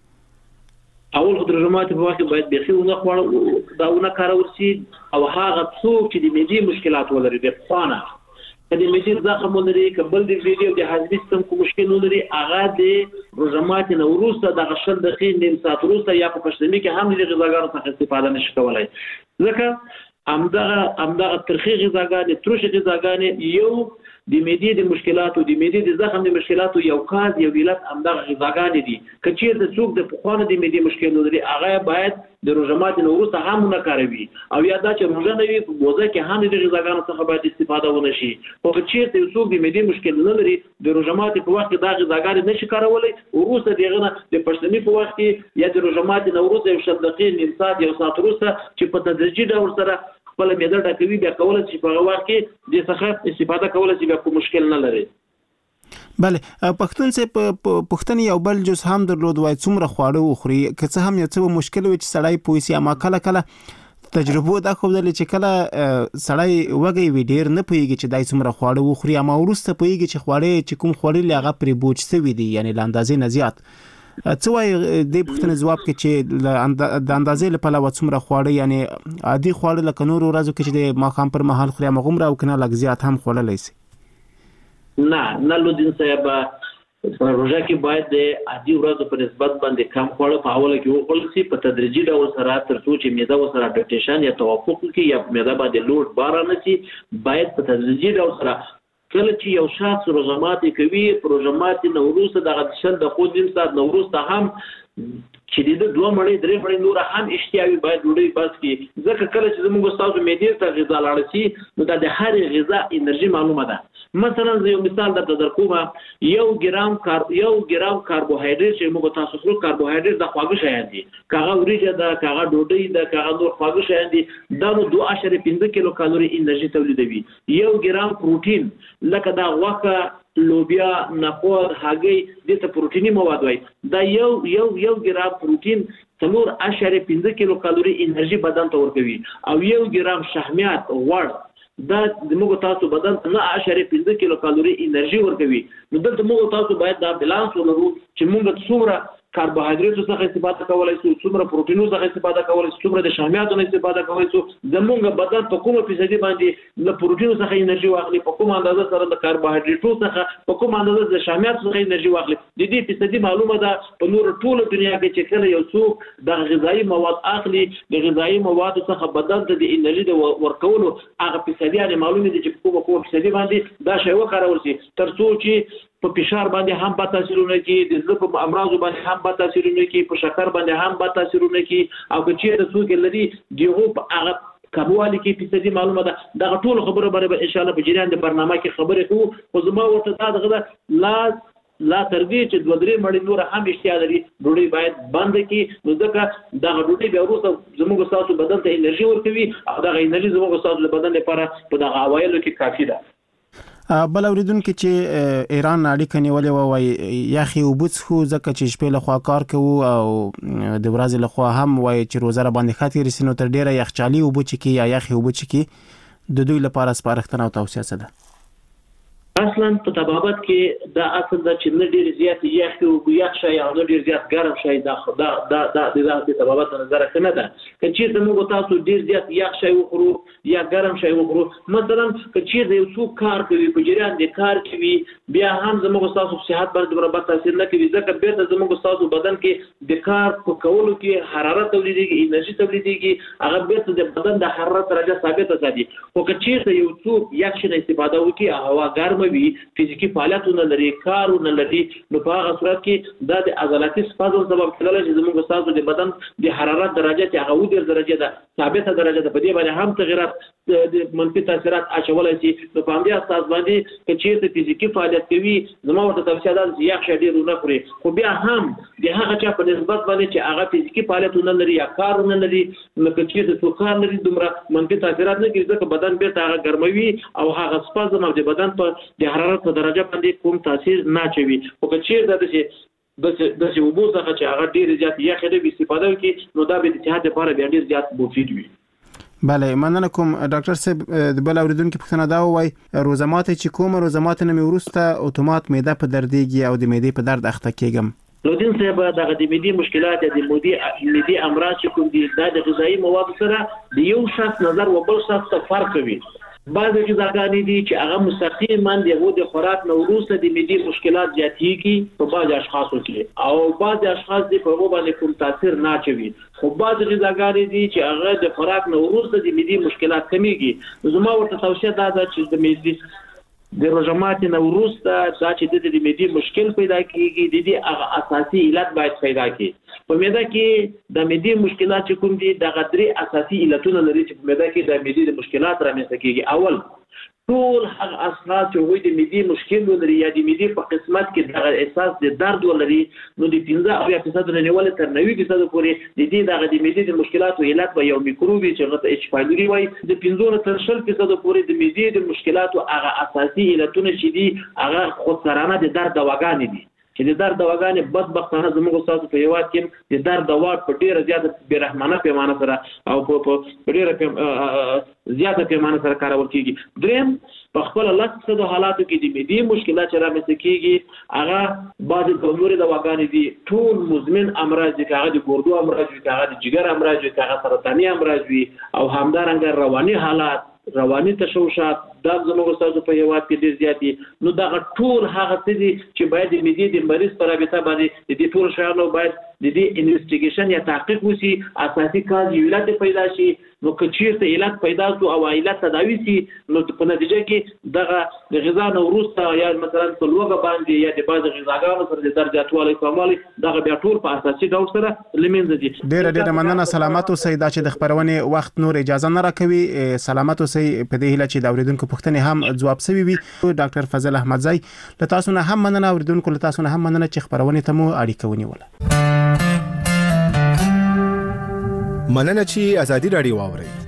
S3: اول خو د روژه ماتي په وخت کې باید بیخي ونه خوړل دا ونه کارول شي او هغه څوک چې د معدې مشکلات ولري د پخوانه که د معدې زخم ولري که بل د معدې او د هاضمې سیستم کوم مشکل ولري هغه د روژه ماتي نه وروسته دغه شل دقیقې نیم ساعت وروسته یا په پښتني کې هم د غذاګانو څخه استفاده نشي کولی ځکه همدغه همدغه ترخی غذاګانې تروش غذاګانې یو د معدې د مشکلاتو د معدې د زخم د مشکلاتو یو کاز یو علت همدغه غذاګانې دي. که چیرته څوک د پخوانه د معدې مشکل لري هغه باید د روژه ماتي نه وروسته هم نه کاروي او یا دا چې روژه نه وي په بوزه کې هم د غذاګانو څخه باید استفاده ونه شي. خو که چیرته یو څوک د معدې مشکل نه لري د روژه ماتي په وخت کې دا غذاګانې نشي کارولی وروسته دغه نه د پښتني په وخت کې یا د روژه ماتي نه وروسته یو شل دقیقې نیم ساعت یو ساعت وروسته چې په تدریجي ډول سره خپل معده ډکوي بیا کولای شي په هغه وخت کې د څخه استفاده کولای شي بیا کوم مشکل نه لري.
S15: بله پښتون سه پښتني یو بل جز هم درلود وای څومره خواړه وخوري که څه هم یو څه مشکل وي چې سړی پوي سي اما کله کله تجربه دا خو دل چې کله سړی وګي وی ډیر نه پويږي چې دای څومره خواړه وخوري اما ورسته پويږي چې خواړه چې کوم خوري لغه پرې بوج سوي دي یعنی لاندازې نه زیات څه وایي دې پوښتنې ځواب کې چې د اندازې له پلوه څومره خواړه یعنی عادي خواړه لکه نورو ورځو کې چې د ماښام پر مهال خوري همغومره او که نه لږ زیات هم خوړلی شي؟
S3: نه نه لودین صاحب په روژه کې باید د عادي ورځو په نسبت باندې کم خواړه په اوله کې وخوړل شي په تدریجي ډول سره تر څو چې معده ورسره اډپټیشن یا توافق وکړي یا معده باندې لوډ باره نه شي. باید په تدریجي ډول سره کله چې یو شخص روژه ماتي کوي په روژه ماتي نه وروسته دغه شل دقیقو نیم ساعت نه وروسته هم چې د دوه مړۍ درې مړۍ نور هم اشتیا وي باید ډوډۍ بس کړي ځکه کله چې زموږ ستاسو معدې ته غذا لاړه شي نو دا د هرې غذا انرژي معلومه ده. مثلا زه یو مثال درته درکوم یو ګرام کار یو ګرام کاربوهایډریټ چې موږ تاسو خورو کاربوهایډریټ د خواږه شیان دي کاغه وریجه ده کاغه ډوډۍ ده کاغه نور خواږه شیان دي دا نو دوه اعشاریه پنځه کیلو کالوري انرژي تولیدوي. یو ګرام پروتین لکه دا غوښه لوبیا نخود هګۍ دې ته پروتیني مواد وایي دا یو یو یو ګرام پروتین څلور اعشاریه پنځه کیلو کالوري انرژي بدن ته ورکوي او یو ګرام شحمیات غوړ دا د موږ تاسو بدن ته نه اعشاریه پنځه کیلو کالوري انرژي ورکوي. نو دلته موږ تاسو باید دا بیلانس ولرو چې موږ څومره کاربوهایډریټ څخه استفاده کولای شو څومره پروتینونو څخه استفاده کولای شو څومره د شحمیاتو نه استفاده کولای شو زموږ بدن په کومه فیصدي باندې له پروتینونو څخه انرژي واخلي په کومه اندازه سره د کاربوهایډریټو څخه په کومه اندازه د شحمیاتو څخه انرژي واخلي د دې فیصدي معلومه ده. په نور ټوله دنیا کې چې کله یو څوک د غذایی مواد اخلي د غذایی موادو څخه بدن ته د انرژي د ورکولو هغه فیصدي یعنی معلومه ده چې په کومه فیصدي باندې دا شی وکارول شي تر څو چې په فشار باندې هم با تاثیرونه کوي د زړه په امراضو باندې هم با تاثیرونه کوي په شکر باندې هم با تاثیرونه کوي او که چیرته څوک لري دغه په هغه کموالی کې فیصدي معلومه ده. دا ټول خبره باندې ان شاء الله په جریان د برنامه کې خبرې کوو خو زما ورته دا دغه لا لا تر دې چې دوه درې مړۍ نور هم اشتیا لري ډوډۍ باید بند کړي نو ځکه دغه ډوډۍ بیا وروسته زموږ ستاسو بدن ته انرژي ورکوي او دغه انرژي زموږ ستاسو بدن لپاره په دغه اوایلو کې کافي ده.
S15: بل اوریدونکو چې ایران اړیکه نیولې و وای یخي وبوت خو ځکه چې شپې له خوا کار کوو او د ورځې له خوا هم وای چې روزه باندې خاطر رسینو تر ډیره یخچالي وبوت کی یا یخي وبوت کی د دوی لپاره سپارښتنه او توصیه څه ده؟
S3: اصلا په طبابت کې دا اصل د چې نه ډیر زیات یخ او یخ شي او نه ډیر زیات ګرم شي دا دا دا د د طبابت نظر کنه ده چې چې موږ تاسو ډیر زیات یخ شي وخورو یا ګرم شي وخورو مثلا چې د یو څو کار کوي په جریان د کار کوي بیا هم زموږ تاسو صحت باندې برابر تاثیر نه کوي ځکه بیرته زموږ تاسو بدن کې د کار په کولو کې حرارت تولیدېږي انرژي تولیدېږي هغه بیرته د بدن د حرارت درجه ثابته ساتي. خو چې یو څو یخ شي استفاده وکړي هوا ګرم وي فزیکی فعالیتونه لري کارونه لري نو په هغه صورت کې دا د عضلاتي سپازم سبب کېدای شي زموږ تاسو د بدن د حرارت درجه ته هغه ودر درجه ده ثابته درجه ده په دې باندې هم تغیرات د منفي تاثیرات اچولای شي نو په همدې اساس باندې چې فزیکی فعالیت کوي زموږ ورته توصیه ده چې یخ شډیر نه خوري خو بیا هم د هغه چا په نسبت باندې چې هغه فزیکی فعالیتونه لري یا کارونه لري نو چې د څوکار لري دومره منفي تاثیرات نه کوي ځکه بدن بیرته هغه ګرموي او هغه سپازم او د بدن په د حرارت په درجه باندې کوم تاثیر نه چوي او که چیرته د د د وبو څخه چې هغه ډیر زیات یخ دی استفاده کوي نو دا به د صحت لپاره بیا ډیر زیات مفید وي.
S15: بله مننه کوم ډاکټر صاحب د بل اوریدونکو پوښتنه دا وای روزه ماته چې کوم روزه ماته نه ورسته اتومات معده په دردېږي او د معدې په درد اخته کېږم.
S3: لودین صاحب دغه د معدې مشکلات د معدې معدې امراض چې کوم دي دا د غذایی موادو سره د یو شخص نظر او بل شخص ته فرق کوي. بعض غذاګانې دي چې هغه مستقیما د خوراک نه وروسته د معدې مشکلات زیاتېږي په بعض اشخاصو کې او بعض اشخاص د په هغه باندې کوم تاثیر نه چوي خو بعض غذاګانې دي چې هغه د خوراک نه وروسته د معدې مشکلات کمیږي. زما ورته توصیه دا ده چې د معدې د روژه ماتي نه وروسته دا چې د معدې مشکل پیدا کیږي د دې هغه اساسي علت باید پیدا کړي. په معده کې د معدې مشکلات چې کوم دي د غدري اساسي علتونه لري چې په معده کې د معدې د مشکلات رامنځته کیږي. اول ټول هغه اشخاص چې وایي د معدې مشکل لري یا د معدې په قسمت کې د احساس د درد ولري نو د پنځه اویا فیصد نه نیول تر نوي فیصد پورې د دې دغه د معدې د مشکلاتو علت به یو میکروبي چې غته اچ پایلوري وایي د پنځه تر شل فیصد پورې د معدې د مشکلاتو هغه اساسي علتونه چې دي هغه خودسرانه د درد دواګانې دي چې د درد دواګانې بدبختانه زموږ تاسو په هیواد کې د درد دوا په ډیره زیاته بیرحمانه پیمانه سره او په ډیره زیاته پیمانه سره کارول کیږي. دریم په خپل لاسو حالاتو کې د معدې مشکلات چې رامنځته کیږي هغه بعض د نورو دواګانې دي ټول مزمن امراض دي، هغه د ګردو امراض دي، هغه د جګر امراض دي، هغه سرطاني امراض دي او همدارنګه رواني حالات رواني تشوشات دا زموږ تاسو په هیواد کې ډیر زیات دي. نو دا ټول هغه څه دي چې باید د معدې د مریض په رابطه باندې د دې ټول شیانو باید د دې انویسټیګیشن یا تحقیق وشي، اساسي کار یو علت پیدا شي. نو که چیرته علت پیدا شو او علت تداوی شي نو په نتیجه کې دغه د غذا نو وروسته یا مثلا په لوګه باندې یا د بعض غذاګانو سره د درجه اتوالي کومالي دغه بیا ټول په اساسي ډول سره لمنځه دي.
S15: ډیر ډیر مننه. سلامات اوسئ. دا چې د خبرونې وخت نور اجازه نه راکوي. سلامات اوسئ. په دې هیله چې د اوریدونکو پوښتنې هم جواب شوي وي. ډاکټر فضل احمدزی له تاسو نه هم مننه، اوریدونکو له تاسو نه هم مننه چې خبرونې ته مو اړیکه ونیوله.
S19: مننه چې ازادي راډیو واوري.